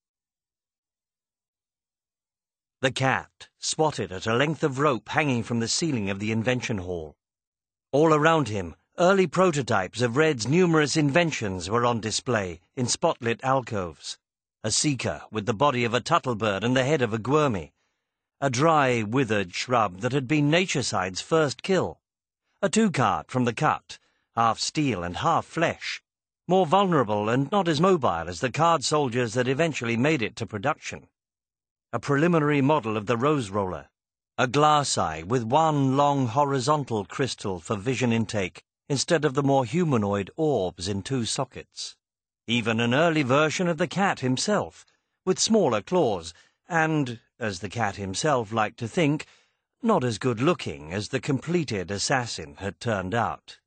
The cat swatted at a length of rope hanging from the ceiling of the invention hall. All around him, early prototypes of Red's numerous inventions were on display in spotlit alcoves. A seeker with the body of a tuttlebird and the head of a guermy. A dry, withered shrub that had been Natureside's first kill. A 2-cart from the cut, half steel and half flesh. More vulnerable and not as mobile as the card soldiers that eventually made it to production. A preliminary model of the Rose Roller. A glass eye with one long horizontal crystal for vision intake instead of the more humanoid orbs in 2 sockets. Even an early version of the cat himself, with smaller claws and, as the cat himself liked to think, not as good-looking as the completed assassin had turned out.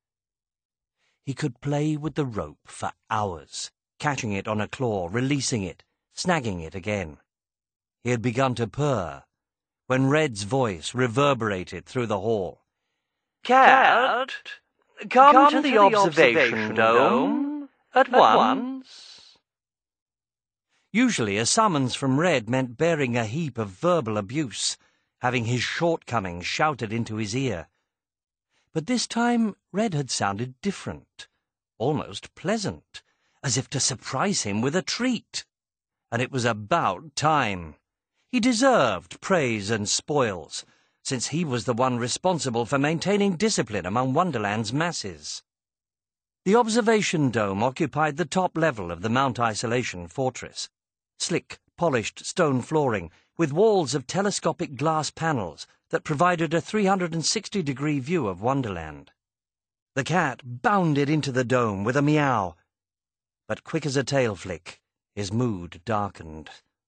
He could play with the rope for hours, catching it on a claw, releasing it, snagging it again. He had begun to purr when Red's voice reverberated through the hall. "Cat, come to the observation dome at once." Usually a summons from Red meant bearing a heap of verbal abuse, having his shortcomings shouted into his ear. But this time Red had sounded different, almost pleasant, as if to surprise him with a treat. And it was about time. He deserved praise and spoils, since he was the one responsible for maintaining discipline among Wonderland's masses. The observation dome occupied the top level of the Mount Isolation fortress. Slick, polished stone flooring, with walls of telescopic glass panels that provided a 360-degree view of Wonderland. The cat bounded into the dome with a meow, but quick as a tail flick, his mood darkened.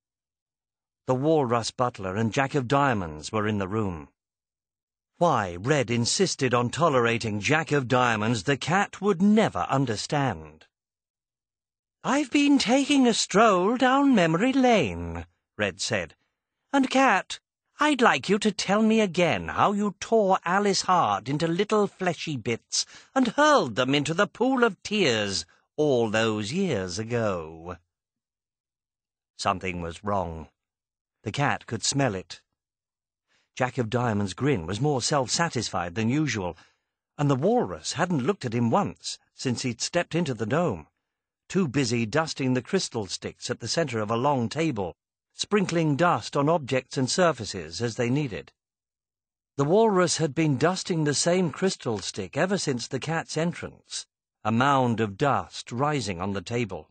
The Walrus Butler and Jack of Diamonds were in the room. Why Red insisted on tolerating Jack of Diamonds the cat would never understand. "I've been taking a stroll down memory lane," Red said. "And, Cat, I'd like you to tell me again how you tore Alice Hart into little fleshy bits and hurled them into the pool of tears all those years ago." Something was wrong. The cat could smell it. Jack of Diamonds' grin was more self-satisfied than usual, and the walrus hadn't looked at him once since he'd stepped into the dome, too busy dusting the crystal sticks at the centre of a long table, sprinkling dust on objects and surfaces as they needed. The walrus had been dusting the same crystal stick ever since the cat's entrance, a mound of dust rising on the table.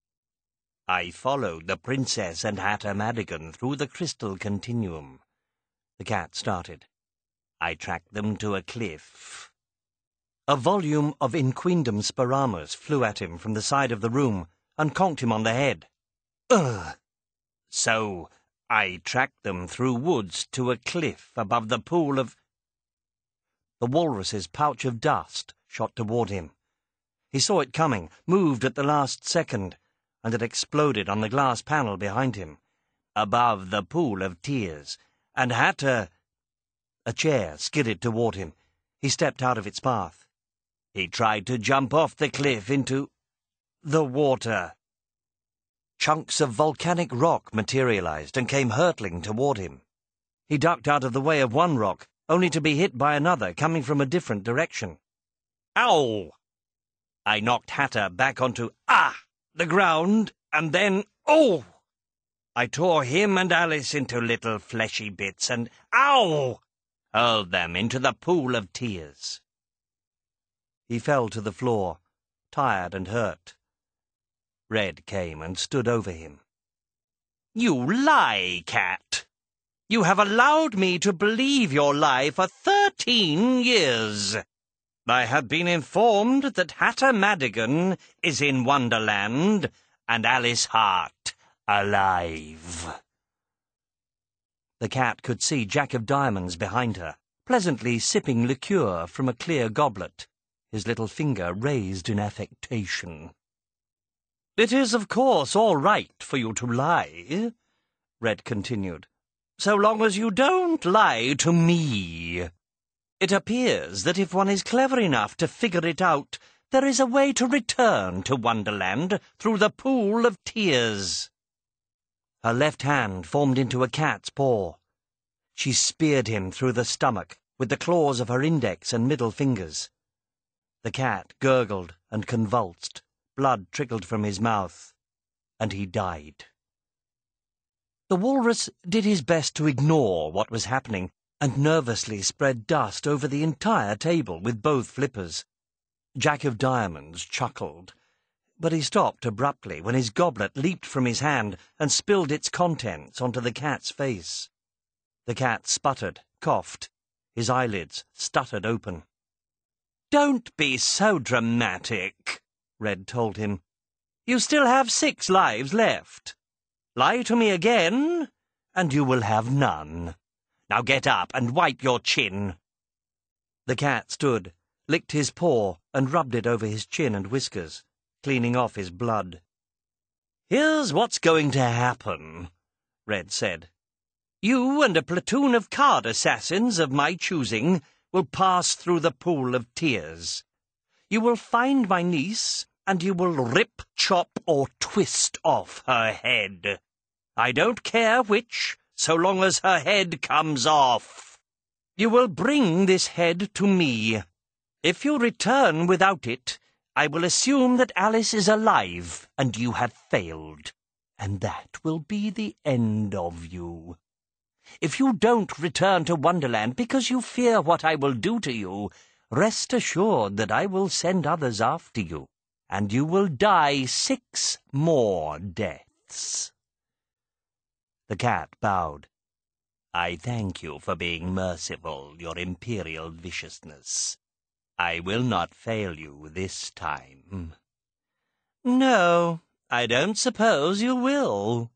"I followed the Princess and Hatter Madigan through the crystal continuum," the cat started. "I tracked them to a cliff." A volume of In Queendom Sparamus flew at him from the side of the room and conked him on the head. "Ugh! So I tracked them through woods to a cliff above the pool of—" The walrus's pouch of dust shot toward him. He saw it coming, moved at the last second, and it exploded on the glass panel behind him. "Above the pool of tears, and Hatter—" A chair skidded toward him. He stepped out of its path. He tried to jump off the cliff into the water. Chunks of volcanic rock materialized and came hurtling toward him. He ducked out of the way of one rock, only to be hit by another coming from a different direction. "Ow!" I knocked Hatter back onto the ground, and then, I tore him and Alice into little fleshy bits and, hurled them into the pool of tears. He fell to the floor, tired and hurt. Red came and stood over him. "You lie, Cat! You have allowed me to believe your lie for 13 years. I have been informed that Hatter Madigan is in Wonderland and Alice Hart alive." The cat could see Jack of Diamonds behind her, pleasantly sipping liqueur from a clear goblet, his little finger raised in affectation. "It is, of course, all right for you to lie," Red continued, "so long as you don't lie to me. It appears that if one is clever enough to figure it out, there is a way to return to Wonderland through the pool of tears." Her left hand formed into a cat's paw. She speared him through the stomach with the claws of her index and middle fingers. The cat gurgled and convulsed, blood trickled from his mouth, and he died. The walrus did his best to ignore what was happening and nervously spread dust over the entire table with both flippers. Jack of Diamonds chuckled, but he stopped abruptly when his goblet leaped from his hand and spilled its contents onto the cat's face. The cat sputtered, coughed. His eyelids stuttered open. "Don't be so dramatic," Red told him. "You still have 6 lives left. Lie to me again, and you will have none. Now get up and wipe your chin." The cat stood, licked his paw, and rubbed it over his chin and whiskers, cleaning off his blood. "Here's what's going to happen," Red said. "You and a platoon of card assassins of my choosing will pass through the pool of tears. You will find my niece, and you will rip, chop, or twist off her head. I don't care which, so long as her head comes off. You will bring this head to me. If you return without it, I will assume that Alice is alive and you have failed, and that will be the end of you. If you don't return to Wonderland because you fear what I will do to you, rest assured that I will send others after you, and you will die 6 more deaths." The cat bowed. "I thank you for being merciful, your imperial viciousness. I will not fail you this time." "No, I don't suppose you will."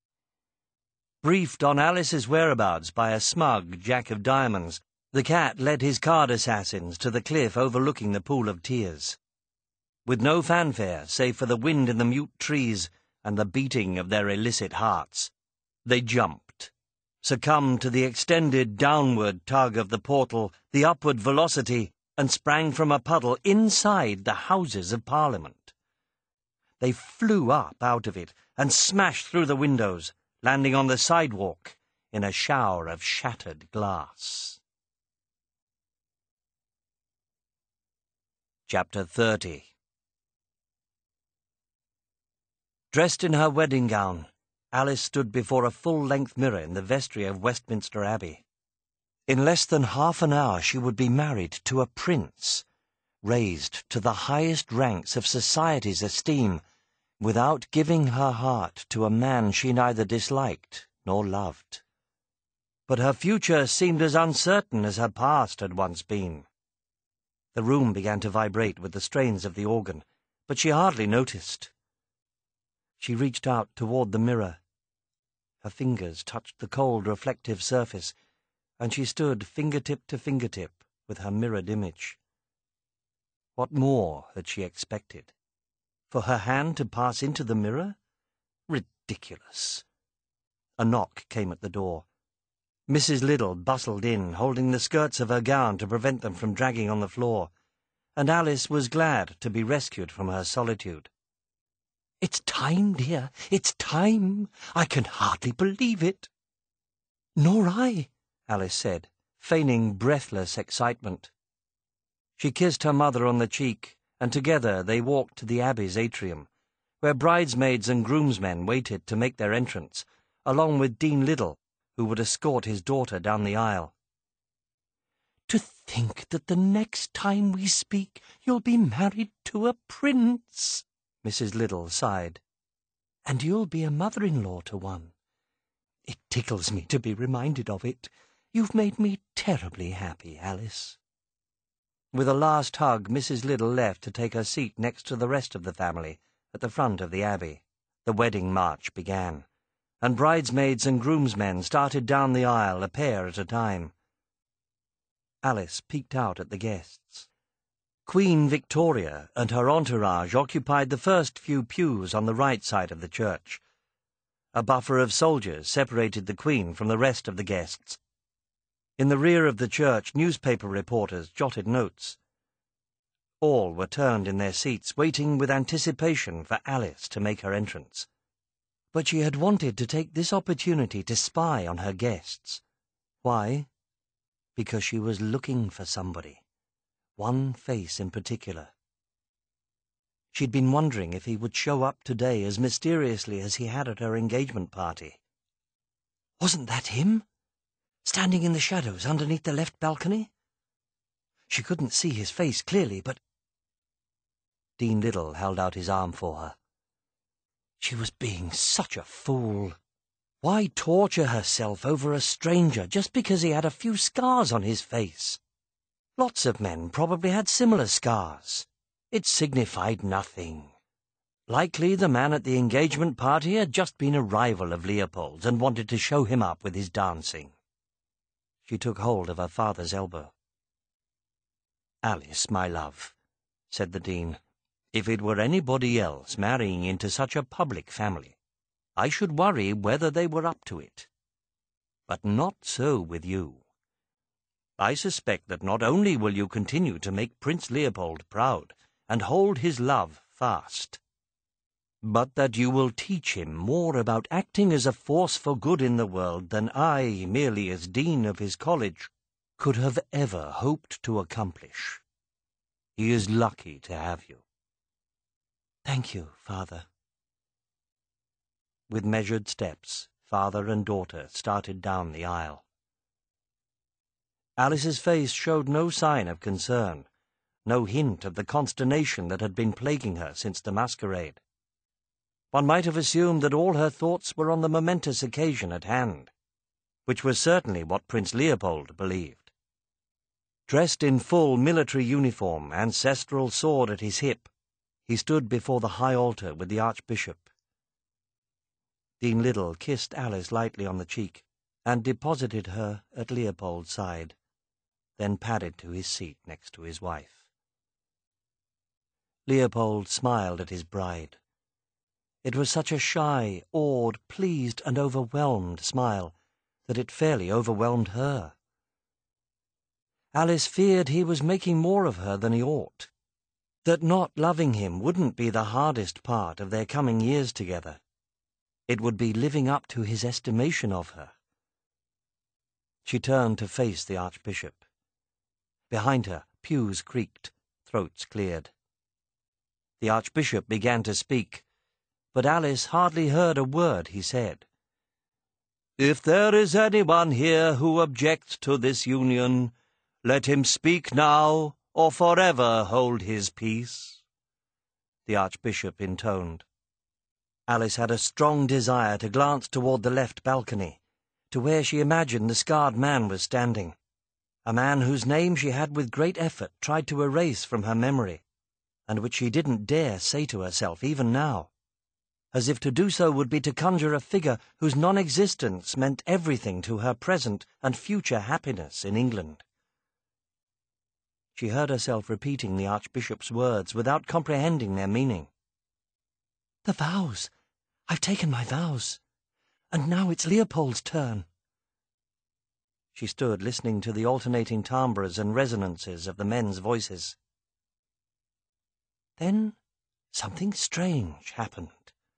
Briefed on Alice's whereabouts by a smug Jack of Diamonds, the cat led his card assassins to the cliff overlooking the pool of tears. with no fanfare save for the wind in the mute trees and the beating of their illicit hearts. They jumped, succumbed to the extended downward tug of the portal, the upward velocity, and sprang from a puddle inside the Houses of Parliament. They flew up out of it and smashed through the windows, landing on the sidewalk in a shower of shattered glass. Chapter 30. Dressed in her wedding gown, Alice stood before a full-length mirror in the vestry of Westminster Abbey. In less than half an hour she would be married to a prince, raised to the highest ranks of society's esteem, without giving her heart to a man she neither disliked nor loved. But her future seemed as uncertain as her past had once been. The room began to vibrate with the strains of the organ, but she hardly noticed. She reached out toward the mirror. Her fingers touched the cold, reflective surface, and she stood fingertip to fingertip with her mirrored image. What more had she expected? For her hand to pass into the mirror? Ridiculous. A knock came at the door. Mrs. Liddell bustled in, holding the skirts of her gown to prevent them from dragging on the floor, and Alice was glad to be rescued from her solitude. "It's time, dear, it's time. I can hardly believe it." "Nor I," Alice said, feigning breathless excitement. She kissed her mother on the cheek, and together they walked to the Abbey's atrium, where bridesmaids and groomsmen waited to make their entrance, along with Dean Liddell, who would escort his daughter down the aisle. "To think that the next time we speak you'll be married to a prince," Mrs. Liddell sighed. "And you'll be a mother-in-law to one. It tickles me to be reminded of it. You've made me terribly happy, Alice." With a last hug, Mrs. Liddell left to take her seat next to the rest of the family at the front of the Abbey. The wedding march began, and bridesmaids and groomsmen started down the aisle, a pair at a time. Alice peeked out at the guests. Queen Victoria and her entourage occupied the first few pews on the right side of the church. A buffer of soldiers separated the Queen from the rest of the guests. In the rear of the church, newspaper reporters jotted notes. All were turned in their seats, waiting with anticipation for Alice to make her entrance. But she had wanted to take this opportunity to spy on her guests. Why? Because she was looking for somebody. One face in particular. She'd been wondering if he would show up today as mysteriously as he had at her engagement party. Wasn't that him? Standing in the shadows underneath the left balcony? She couldn't see his face clearly, but... Dean Liddell held out his arm for her. She was being such a fool. Why torture herself over a stranger just because he had a few scars on his face? Lots of men probably had similar scars. It signified nothing. Likely the man at the engagement party had just been a rival of Leopold's and wanted to show him up with his dancing. She took hold of her father's elbow. "Alice, my love," said the Dean, "if it were anybody else marrying into such a public family, I should worry whether they were up to it. But not so with you. I suspect that not only will you continue to make Prince Leopold proud and hold his love fast, but that you will teach him more about acting as a force for good in the world than I, merely as dean of his college, could have ever hoped to accomplish. He is lucky to have you." "Thank you, Father." With measured steps, father and daughter started down the aisle. Alice's face showed no sign of concern, no hint of the consternation that had been plaguing her since the masquerade. One might have assumed that all her thoughts were on the momentous occasion at hand, which was certainly what Prince Leopold believed. Dressed in full military uniform, ancestral sword at his hip, he stood before the high altar with the Archbishop. Dean Liddell kissed Alice lightly on the cheek and deposited her at Leopold's side, then padded to his seat next to his wife. Leopold smiled at his bride. It was such a shy, awed, pleased, and overwhelmed smile that it fairly overwhelmed her. Alice feared he was making more of her than he ought, that not loving him wouldn't be the hardest part of their coming years together. It would be living up to his estimation of her. She turned to face the Archbishop. Behind her, pews creaked, throats cleared. The Archbishop began to speak, but Alice hardly heard a word he said. "If there is anyone here who objects to this union, let him speak now, or forever hold his peace," the Archbishop intoned. Alice had a strong desire to glance toward the left balcony, to where she imagined the scarred man was standing, a man whose name she had with great effort tried to erase from her memory, and which she didn't dare say to herself even now, as if to do so would be to conjure a figure whose non-existence meant everything to her present and future happiness in England. She heard herself repeating the Archbishop's words without comprehending their meaning. "The vows! I've taken my vows. And now it's Leopold's turn." She stood listening to the alternating timbres and resonances of the men's voices. Then something strange happened.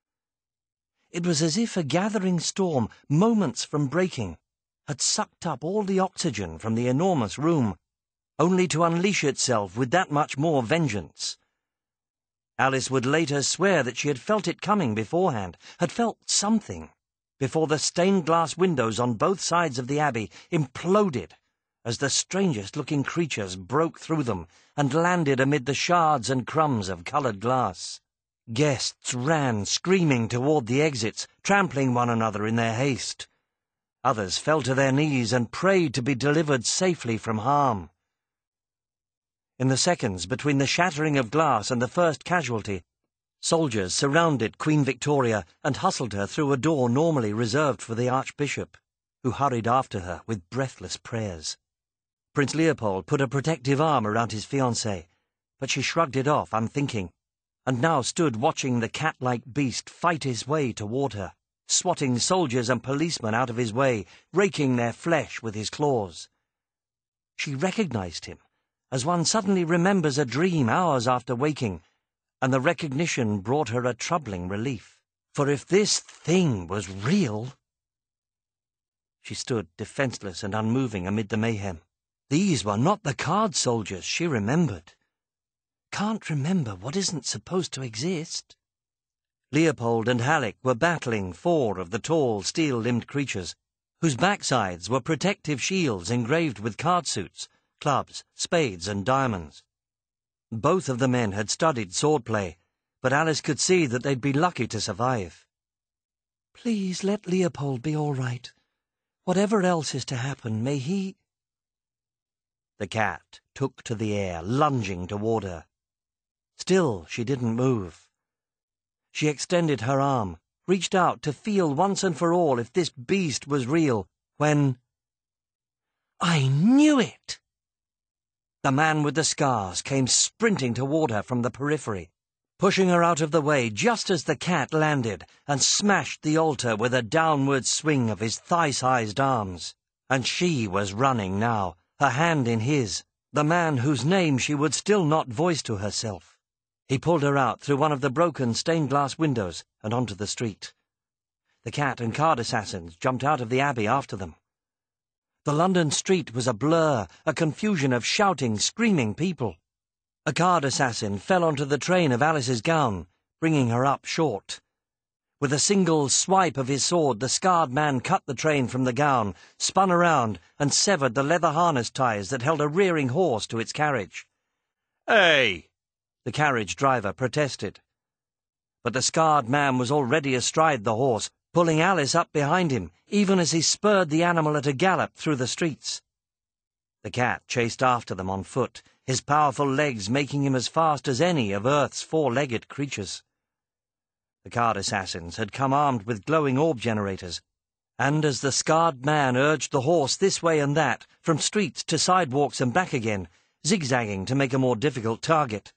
It was as if a gathering storm, moments from breaking, had sucked up all the oxygen from the enormous room, only to unleash itself with that much more vengeance. Alice would later swear that she had felt it coming beforehand, had felt something, before the stained-glass windows on both sides of the Abbey imploded as the strangest-looking creatures broke through them and landed amid the shards and crumbs of coloured glass. Guests ran screaming toward the exits, trampling one another in their haste. Others fell to their knees and prayed to be delivered safely from harm. In the seconds between the shattering of glass and the first casualty, soldiers surrounded Queen Victoria and hustled her through a door normally reserved for the Archbishop, who hurried after her with breathless prayers. Prince Leopold put a protective arm around his fiancée, but she shrugged it off, unthinking, and now stood watching the cat-like beast fight his way toward her, swatting soldiers and policemen out of his way, raking their flesh with his claws. She recognized him, as one suddenly remembers a dream hours after waking, and the recognition brought her a troubling relief. For if this thing was real... She stood defenseless and unmoving amid the mayhem. These were not the card soldiers she remembered. Can't remember what isn't supposed to exist. Leopold and Halleck were battling 4 of the tall, steel-limbed creatures, whose backsides were protective shields engraved with card suits, clubs, spades, and diamonds. Both of the men had studied swordplay, but Alice could see that they'd be lucky to survive. "Please let Leopold be all right. Whatever else is to happen, may he—" The cat took to the air, lunging toward her. Still she didn't move. She extended her arm, reached out to feel once and for all if this beast was real, when... I knew it! The man with the scars came sprinting toward her from the periphery, pushing her out of the way just as the cat landed and smashed the altar with a downward swing of his thigh-sized arms. And she was running now, her hand in his, the man whose name she would still not voice to herself. He pulled her out through one of the broken stained-glass windows and onto the street. The cat and card assassins jumped out of the Abbey after them. The London street was a blur, a confusion of shouting, screaming people. A card assassin fell onto the train of Alice's gown, bringing her up short. With a single swipe of his sword, the scarred man cut the train from the gown, spun around, and severed the leather harness ties that held a rearing horse to its carriage. "Hey!" the carriage driver protested. But the scarred man was already astride the horse, pulling Alice up behind him, even as he spurred the animal at a gallop through the streets. The cat chased after them on foot, his powerful legs making him as fast as any of Earth's 4-legged creatures. The card assassins had come armed with glowing orb generators, and as the scarred man urged the horse this way and that, from streets to sidewalks and back again, zigzagging to make a more difficult target,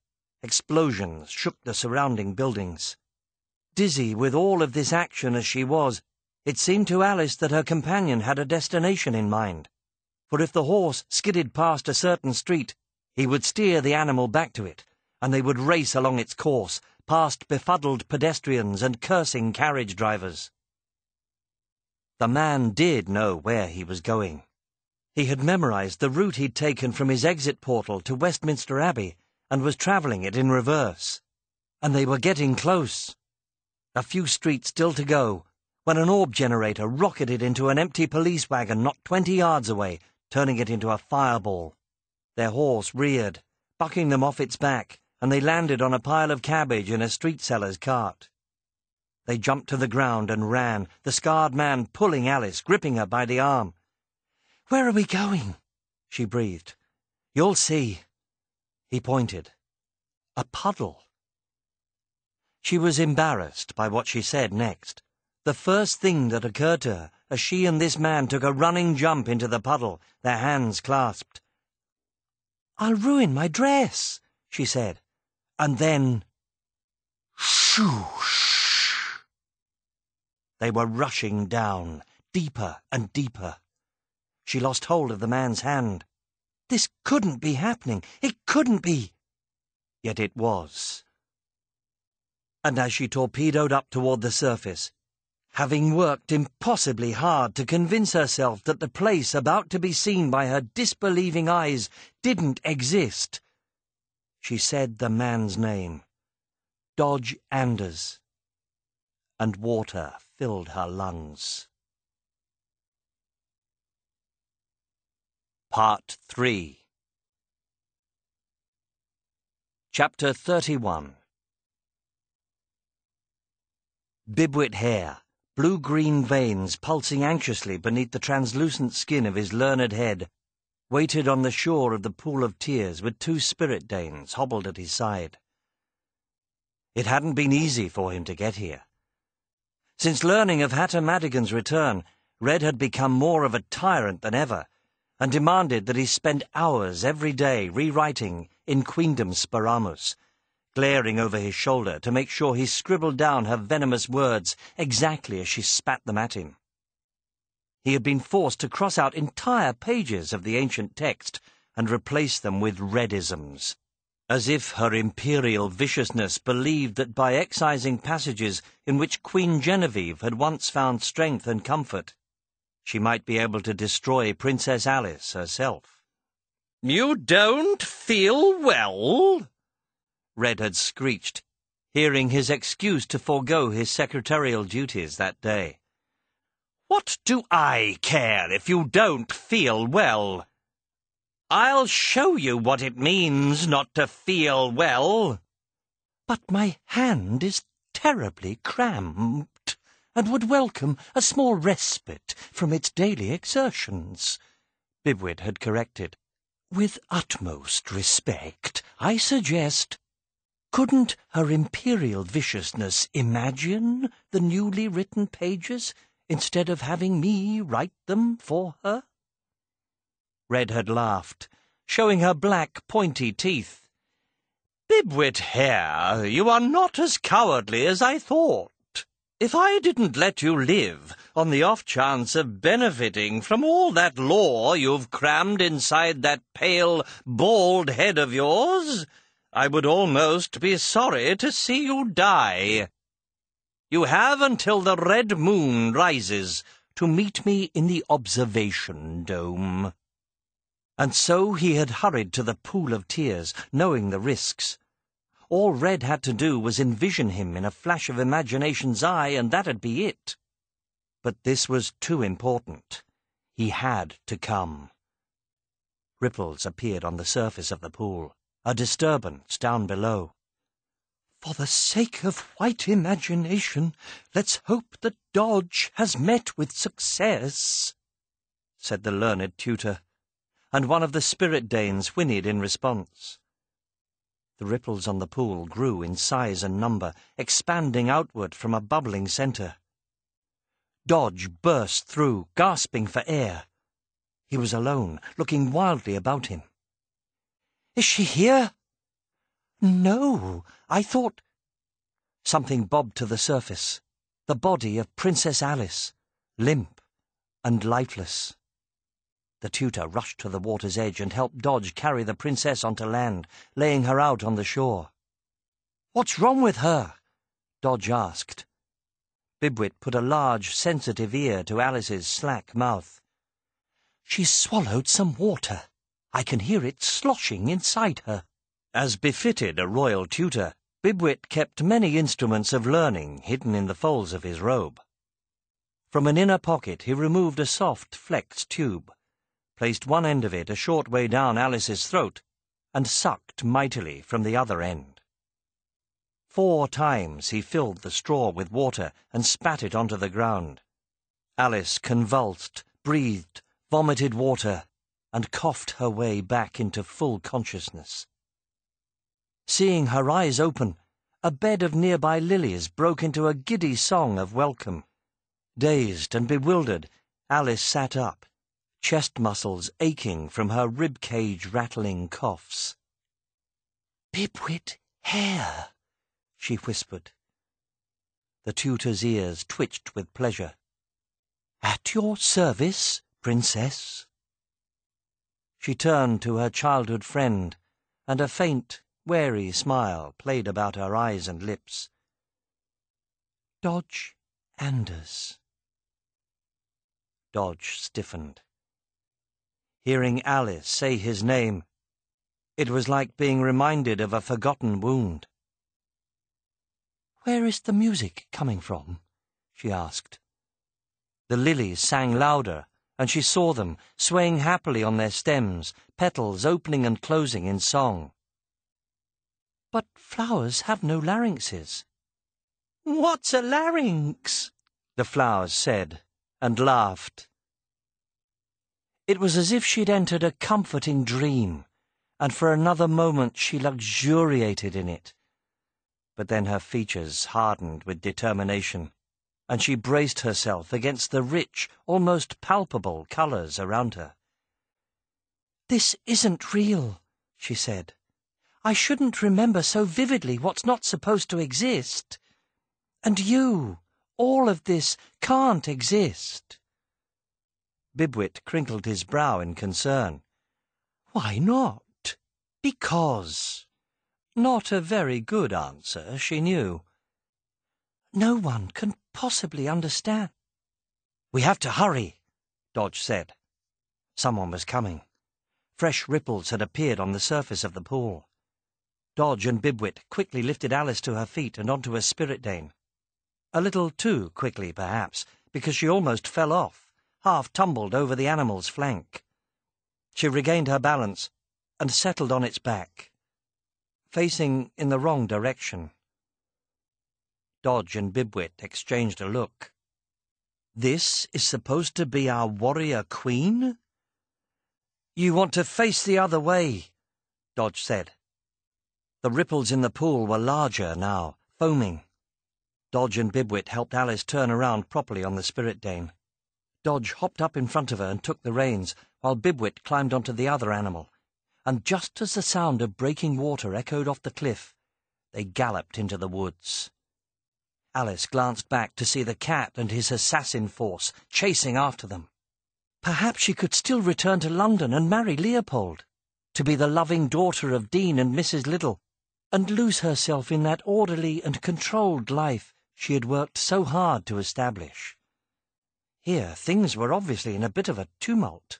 Explosions shook the surrounding buildings. Dizzy with all of this action as she was, it seemed to Alice that her companion had a destination in mind. For if the horse skidded past a certain street, he would steer the animal back to it, and they would race along its course, past befuddled pedestrians and cursing carriage drivers. The man did know where he was going. He had memorized the route he'd taken from his exit portal to Westminster Abbey and was travelling it in reverse. And they were getting close. A few streets still to go, when an orb generator rocketed into an empty police wagon not 20 yards away, turning it into a fireball. Their horse reared, bucking them off its back, and they landed on a pile of cabbage in a street seller's cart. They jumped to the ground and ran, the scarred man pulling Alice, gripping her by the arm. "Where are we going?" she breathed. "You'll see." He pointed. "A puddle." She was embarrassed by what she said next. The first thing that occurred to her as she and this man took a running jump into the puddle, their hands clasped. "I'll ruin my dress," she said. And then, shoosh! They were rushing down, deeper and deeper. She lost hold of the man's hand. This couldn't be happening. It couldn't be. Yet it was. And as she torpedoed up toward the surface, having worked impossibly hard to convince herself that the place about to be seen by her disbelieving eyes didn't exist, she said the man's name, Dodge Anders, and water filled her lungs. Part 3. Chapter 31. Bibwit hair, blue-green veins pulsing anxiously beneath the translucent skin of his learned head, waited on the shore of the Pool of Tears with 2 spirit Danes hobbled at his side. It hadn't been easy for him to get here. Since learning of Hatter Madigan's return, Red had become more of a tyrant than ever, and demanded that he spend hours every day rewriting In Queendom Sparamus, glaring over his shoulder to make sure he scribbled down her venomous words exactly as she spat them at him. He had been forced to cross out entire pages of the ancient text and replace them with redisms, as if her imperial viciousness believed that by excising passages in which Queen Genevieve had once found strength and comfort, she might be able to destroy Princess Alice herself. "You don't feel well?" Red had screeched, hearing his excuse to forego his secretarial duties that day. "What do I care if you don't feel well? I'll show you what it means not to feel well." "But my hand is terribly cramped, and would welcome a small respite from its daily exertions," Bibwit had corrected. "With utmost respect, I suggest—" Couldn't her imperial viciousness imagine the newly written pages instead of having me write them for her? Red had laughed, showing her black, pointy teeth. "Bibwit Hare, you are not as cowardly as I thought. If I didn't let you live on the off chance of benefiting from all that lore you've crammed inside that pale, bald head of yours, I would almost be sorry to see you die. You have until the red moon rises to meet me in the observation dome." And so he had hurried to the Pool of Tears, knowing the risks. All Red had to do was envision him in a flash of imagination's eye, and that'd be it. But this was too important. He had to come. Ripples appeared on the surface of the pool, a disturbance down below. "For the sake of white imagination, let's hope that Dodge has met with success," said the learned tutor, and one of the spirit Danes whinnied in response. The ripples on the pool grew in size and number, expanding outward from a bubbling centre. Dodge burst through, gasping for air. He was alone, looking wildly about him. "Is she here?" No, I thought... Something bobbed to the surface. The body of Princess Alice, limp and lifeless. The tutor rushed to the water's edge and helped Dodge carry the princess onto land, laying her out on the shore. "What's wrong with her?" Dodge asked. Bibwit put a large, sensitive ear to Alice's slack mouth. "She's swallowed some water. I can hear it sloshing inside her." As befitted a royal tutor, Bibwit kept many instruments of learning hidden in the folds of his robe. From an inner pocket he removed a soft, flecked tube, placed one end of it a short way down Alice's throat, and sucked mightily from the other end. 4 times he filled the straw with water and spat it onto the ground. Alice convulsed, breathed, vomited water, and coughed her way back into full consciousness. Seeing her eyes open, a bed of nearby lilies broke into a giddy song of welcome. Dazed and bewildered, Alice sat up, chest muscles aching from her rib-cage rattling coughs. "Bibwit Hare," she whispered. The tutor's ears twitched with pleasure. "At your service, Princess." She turned to her childhood friend, and a faint, wary smile played about her eyes and lips. "Dodge Anders." Dodge stiffened. Hearing Alice say his name, it was like being reminded of a forgotten wound. "Where is the music coming from?" she asked. The lilies sang louder, and she saw them, swaying happily on their stems, petals opening and closing in song. "But flowers have no larynxes." "What's a larynx?" the flowers said, and laughed. It was as if she'd entered a comforting dream, and for another moment she luxuriated in it. But then her features hardened with determination, and she braced herself against the rich, almost palpable colours around her. "This isn't real," she said. "I shouldn't remember so vividly what's not supposed to exist. And you, all of this, can't exist." Bibwit crinkled his brow in concern. "Why not?" "Because." Not a very good answer, she knew. "No one can possibly understand." "We have to hurry," Dodge said. Someone was coming. Fresh ripples had appeared on the surface of the pool. Dodge and Bibwit quickly lifted Alice to her feet and onto a spirit dane. A little too quickly, perhaps, because she almost fell off, half tumbled over the animal's flank. She regained her balance and settled on its back, facing in the wrong direction. Dodge and Bibwit exchanged a look. "This is supposed to be our warrior queen?" "You want to face the other way," Dodge said. The ripples in the pool were larger now, foaming. Dodge and Bibwit helped Alice turn around properly on the spirit dane. Dodge hopped up in front of her and took the reins, while Bibwit climbed onto the other animal, and just as the sound of breaking water echoed off the cliff, they galloped into the woods. Alice glanced back to see the cat and his assassin force chasing after them. Perhaps she could still return to London and marry Leopold, to be the loving daughter of Dean and Mrs. Liddell, and lose herself in that orderly and controlled life she had worked so hard to establish. Here things were obviously in a bit of a tumult.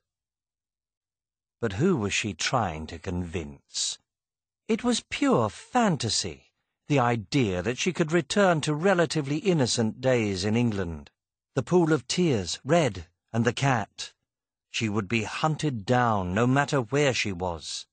But who was she trying to convince? It was pure fantasy, the idea that she could return to relatively innocent days in England. The pool of tears, Red, and the cat. She would be hunted down no matter where she was.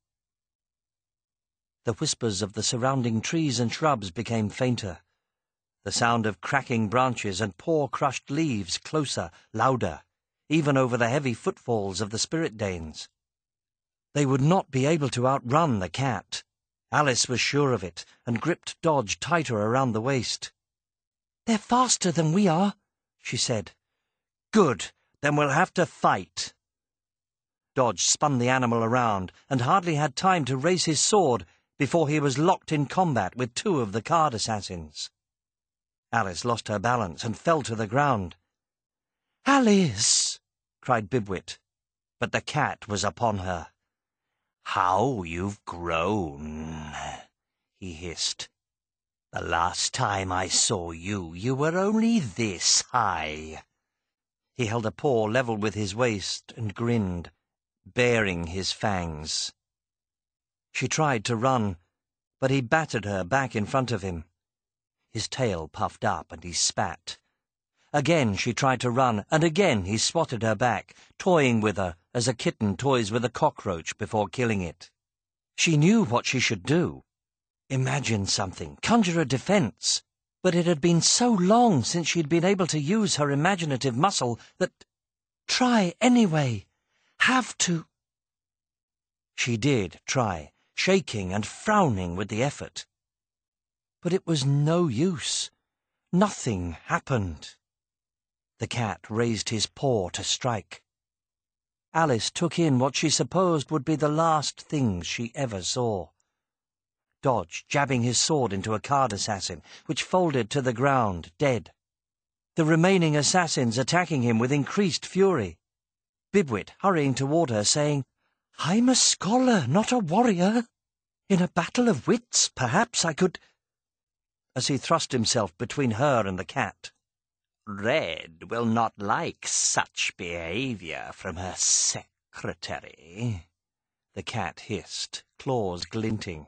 The whispers of the surrounding trees and shrubs became fainter. The sound of cracking branches and poor crushed leaves closer, louder, even over the heavy footfalls of the spirit danes. They would not be able to outrun the cat. Alice was sure of it, and gripped Dodge tighter around the waist. "They're faster than we are," she said. "Good, then we'll have to fight." Dodge spun the animal around, and hardly had time to raise his sword before he was locked in combat with 2 of the card assassins. Alice lost her balance and fell to the ground. "Alice!" cried Bibwit, but the cat was upon her. "How you've grown," he hissed. "The last time I saw you, you were only this high." He held a paw level with his waist and grinned, baring his fangs. She tried to run, but he battered her back in front of him. His tail puffed up and he spat. Again she tried to run, and again he swatted her back, toying with her as a kitten toys with a cockroach before killing it. She knew what she should do. Imagine something, conjure a defense. But it had been so long since she'd been able to use her imaginative muscle that... Try anyway. Have to. She did try, shaking and frowning with the effort. But it was no use. Nothing happened. The cat raised his paw to strike. Alice took in what she supposed would be the last things she ever saw. Dodge jabbing his sword into a card assassin, which folded to the ground, dead. The remaining assassins attacking him with increased fury. Bibwit hurrying toward her, saying, "I'm a scholar, not a warrior. In a battle of wits, perhaps I could—" as he thrust himself between her and the cat. "Red will not like such behavior from her secretary," the cat hissed, claws glinting.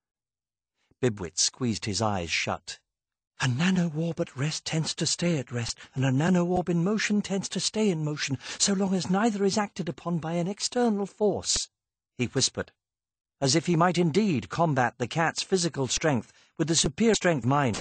Bibwit squeezed his eyes shut. "A nano-orb at rest tends to stay at rest, and a nano-orb in motion tends to stay in motion, so long as neither is acted upon by an external force," he whispered, as if he might indeed combat the cat's physical strength with the superior strength mind.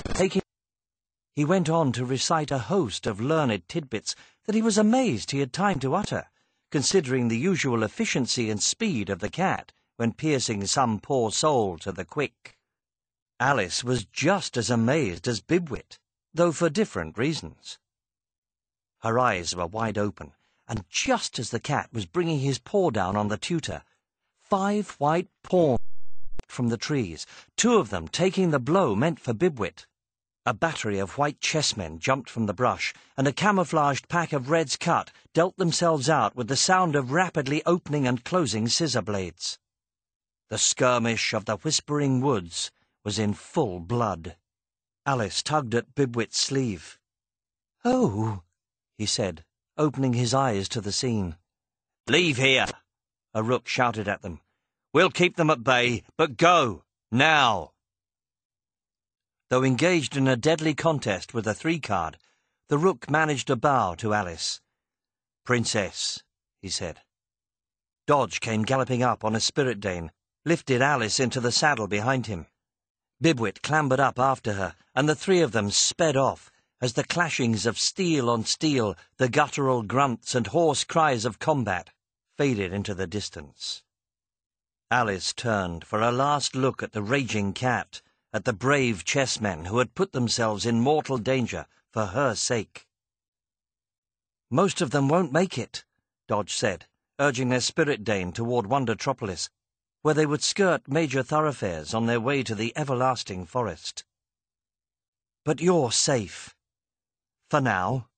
He went on to recite a host of learned tidbits that he was amazed he had time to utter, considering the usual efficiency and speed of the cat when piercing some poor soul to the quick. Alice was just as amazed as Bibwit, though for different reasons. Her eyes were wide open, and just as the cat was bringing his paw down on the tutor, 5 white paws from the trees, 2 of them taking the blow meant for Bibwit. A battery of white chessmen jumped from the brush, and a camouflaged pack of Red's cut dealt themselves out with the sound of rapidly opening and closing scissor blades. The skirmish of the Whispering Woods was in full blood. Alice tugged at Bibwit's sleeve. "Oh," he said, opening his eyes to the scene. "Leave here," a rook shouted at them. "We'll keep them at bay, but go, now." Though engaged in a deadly contest with a 3-card, the rook managed a bow to Alice. "Princess," he said. Dodge came galloping up on a Spirit Dane, lifted Alice into the saddle behind him. Bibwit clambered up after her, and the 3 of them sped off, as the clashings of steel on steel, the guttural grunts and hoarse cries of combat faded into the distance. Alice turned for a last look at the raging cat, at the brave chessmen who had put themselves in mortal danger for her sake. "Most of them won't make it," Dodge said, urging their Spirit Dane toward Wondertropolis, where they would skirt major thoroughfares on their way to the everlasting forest. "But you're safe. For now."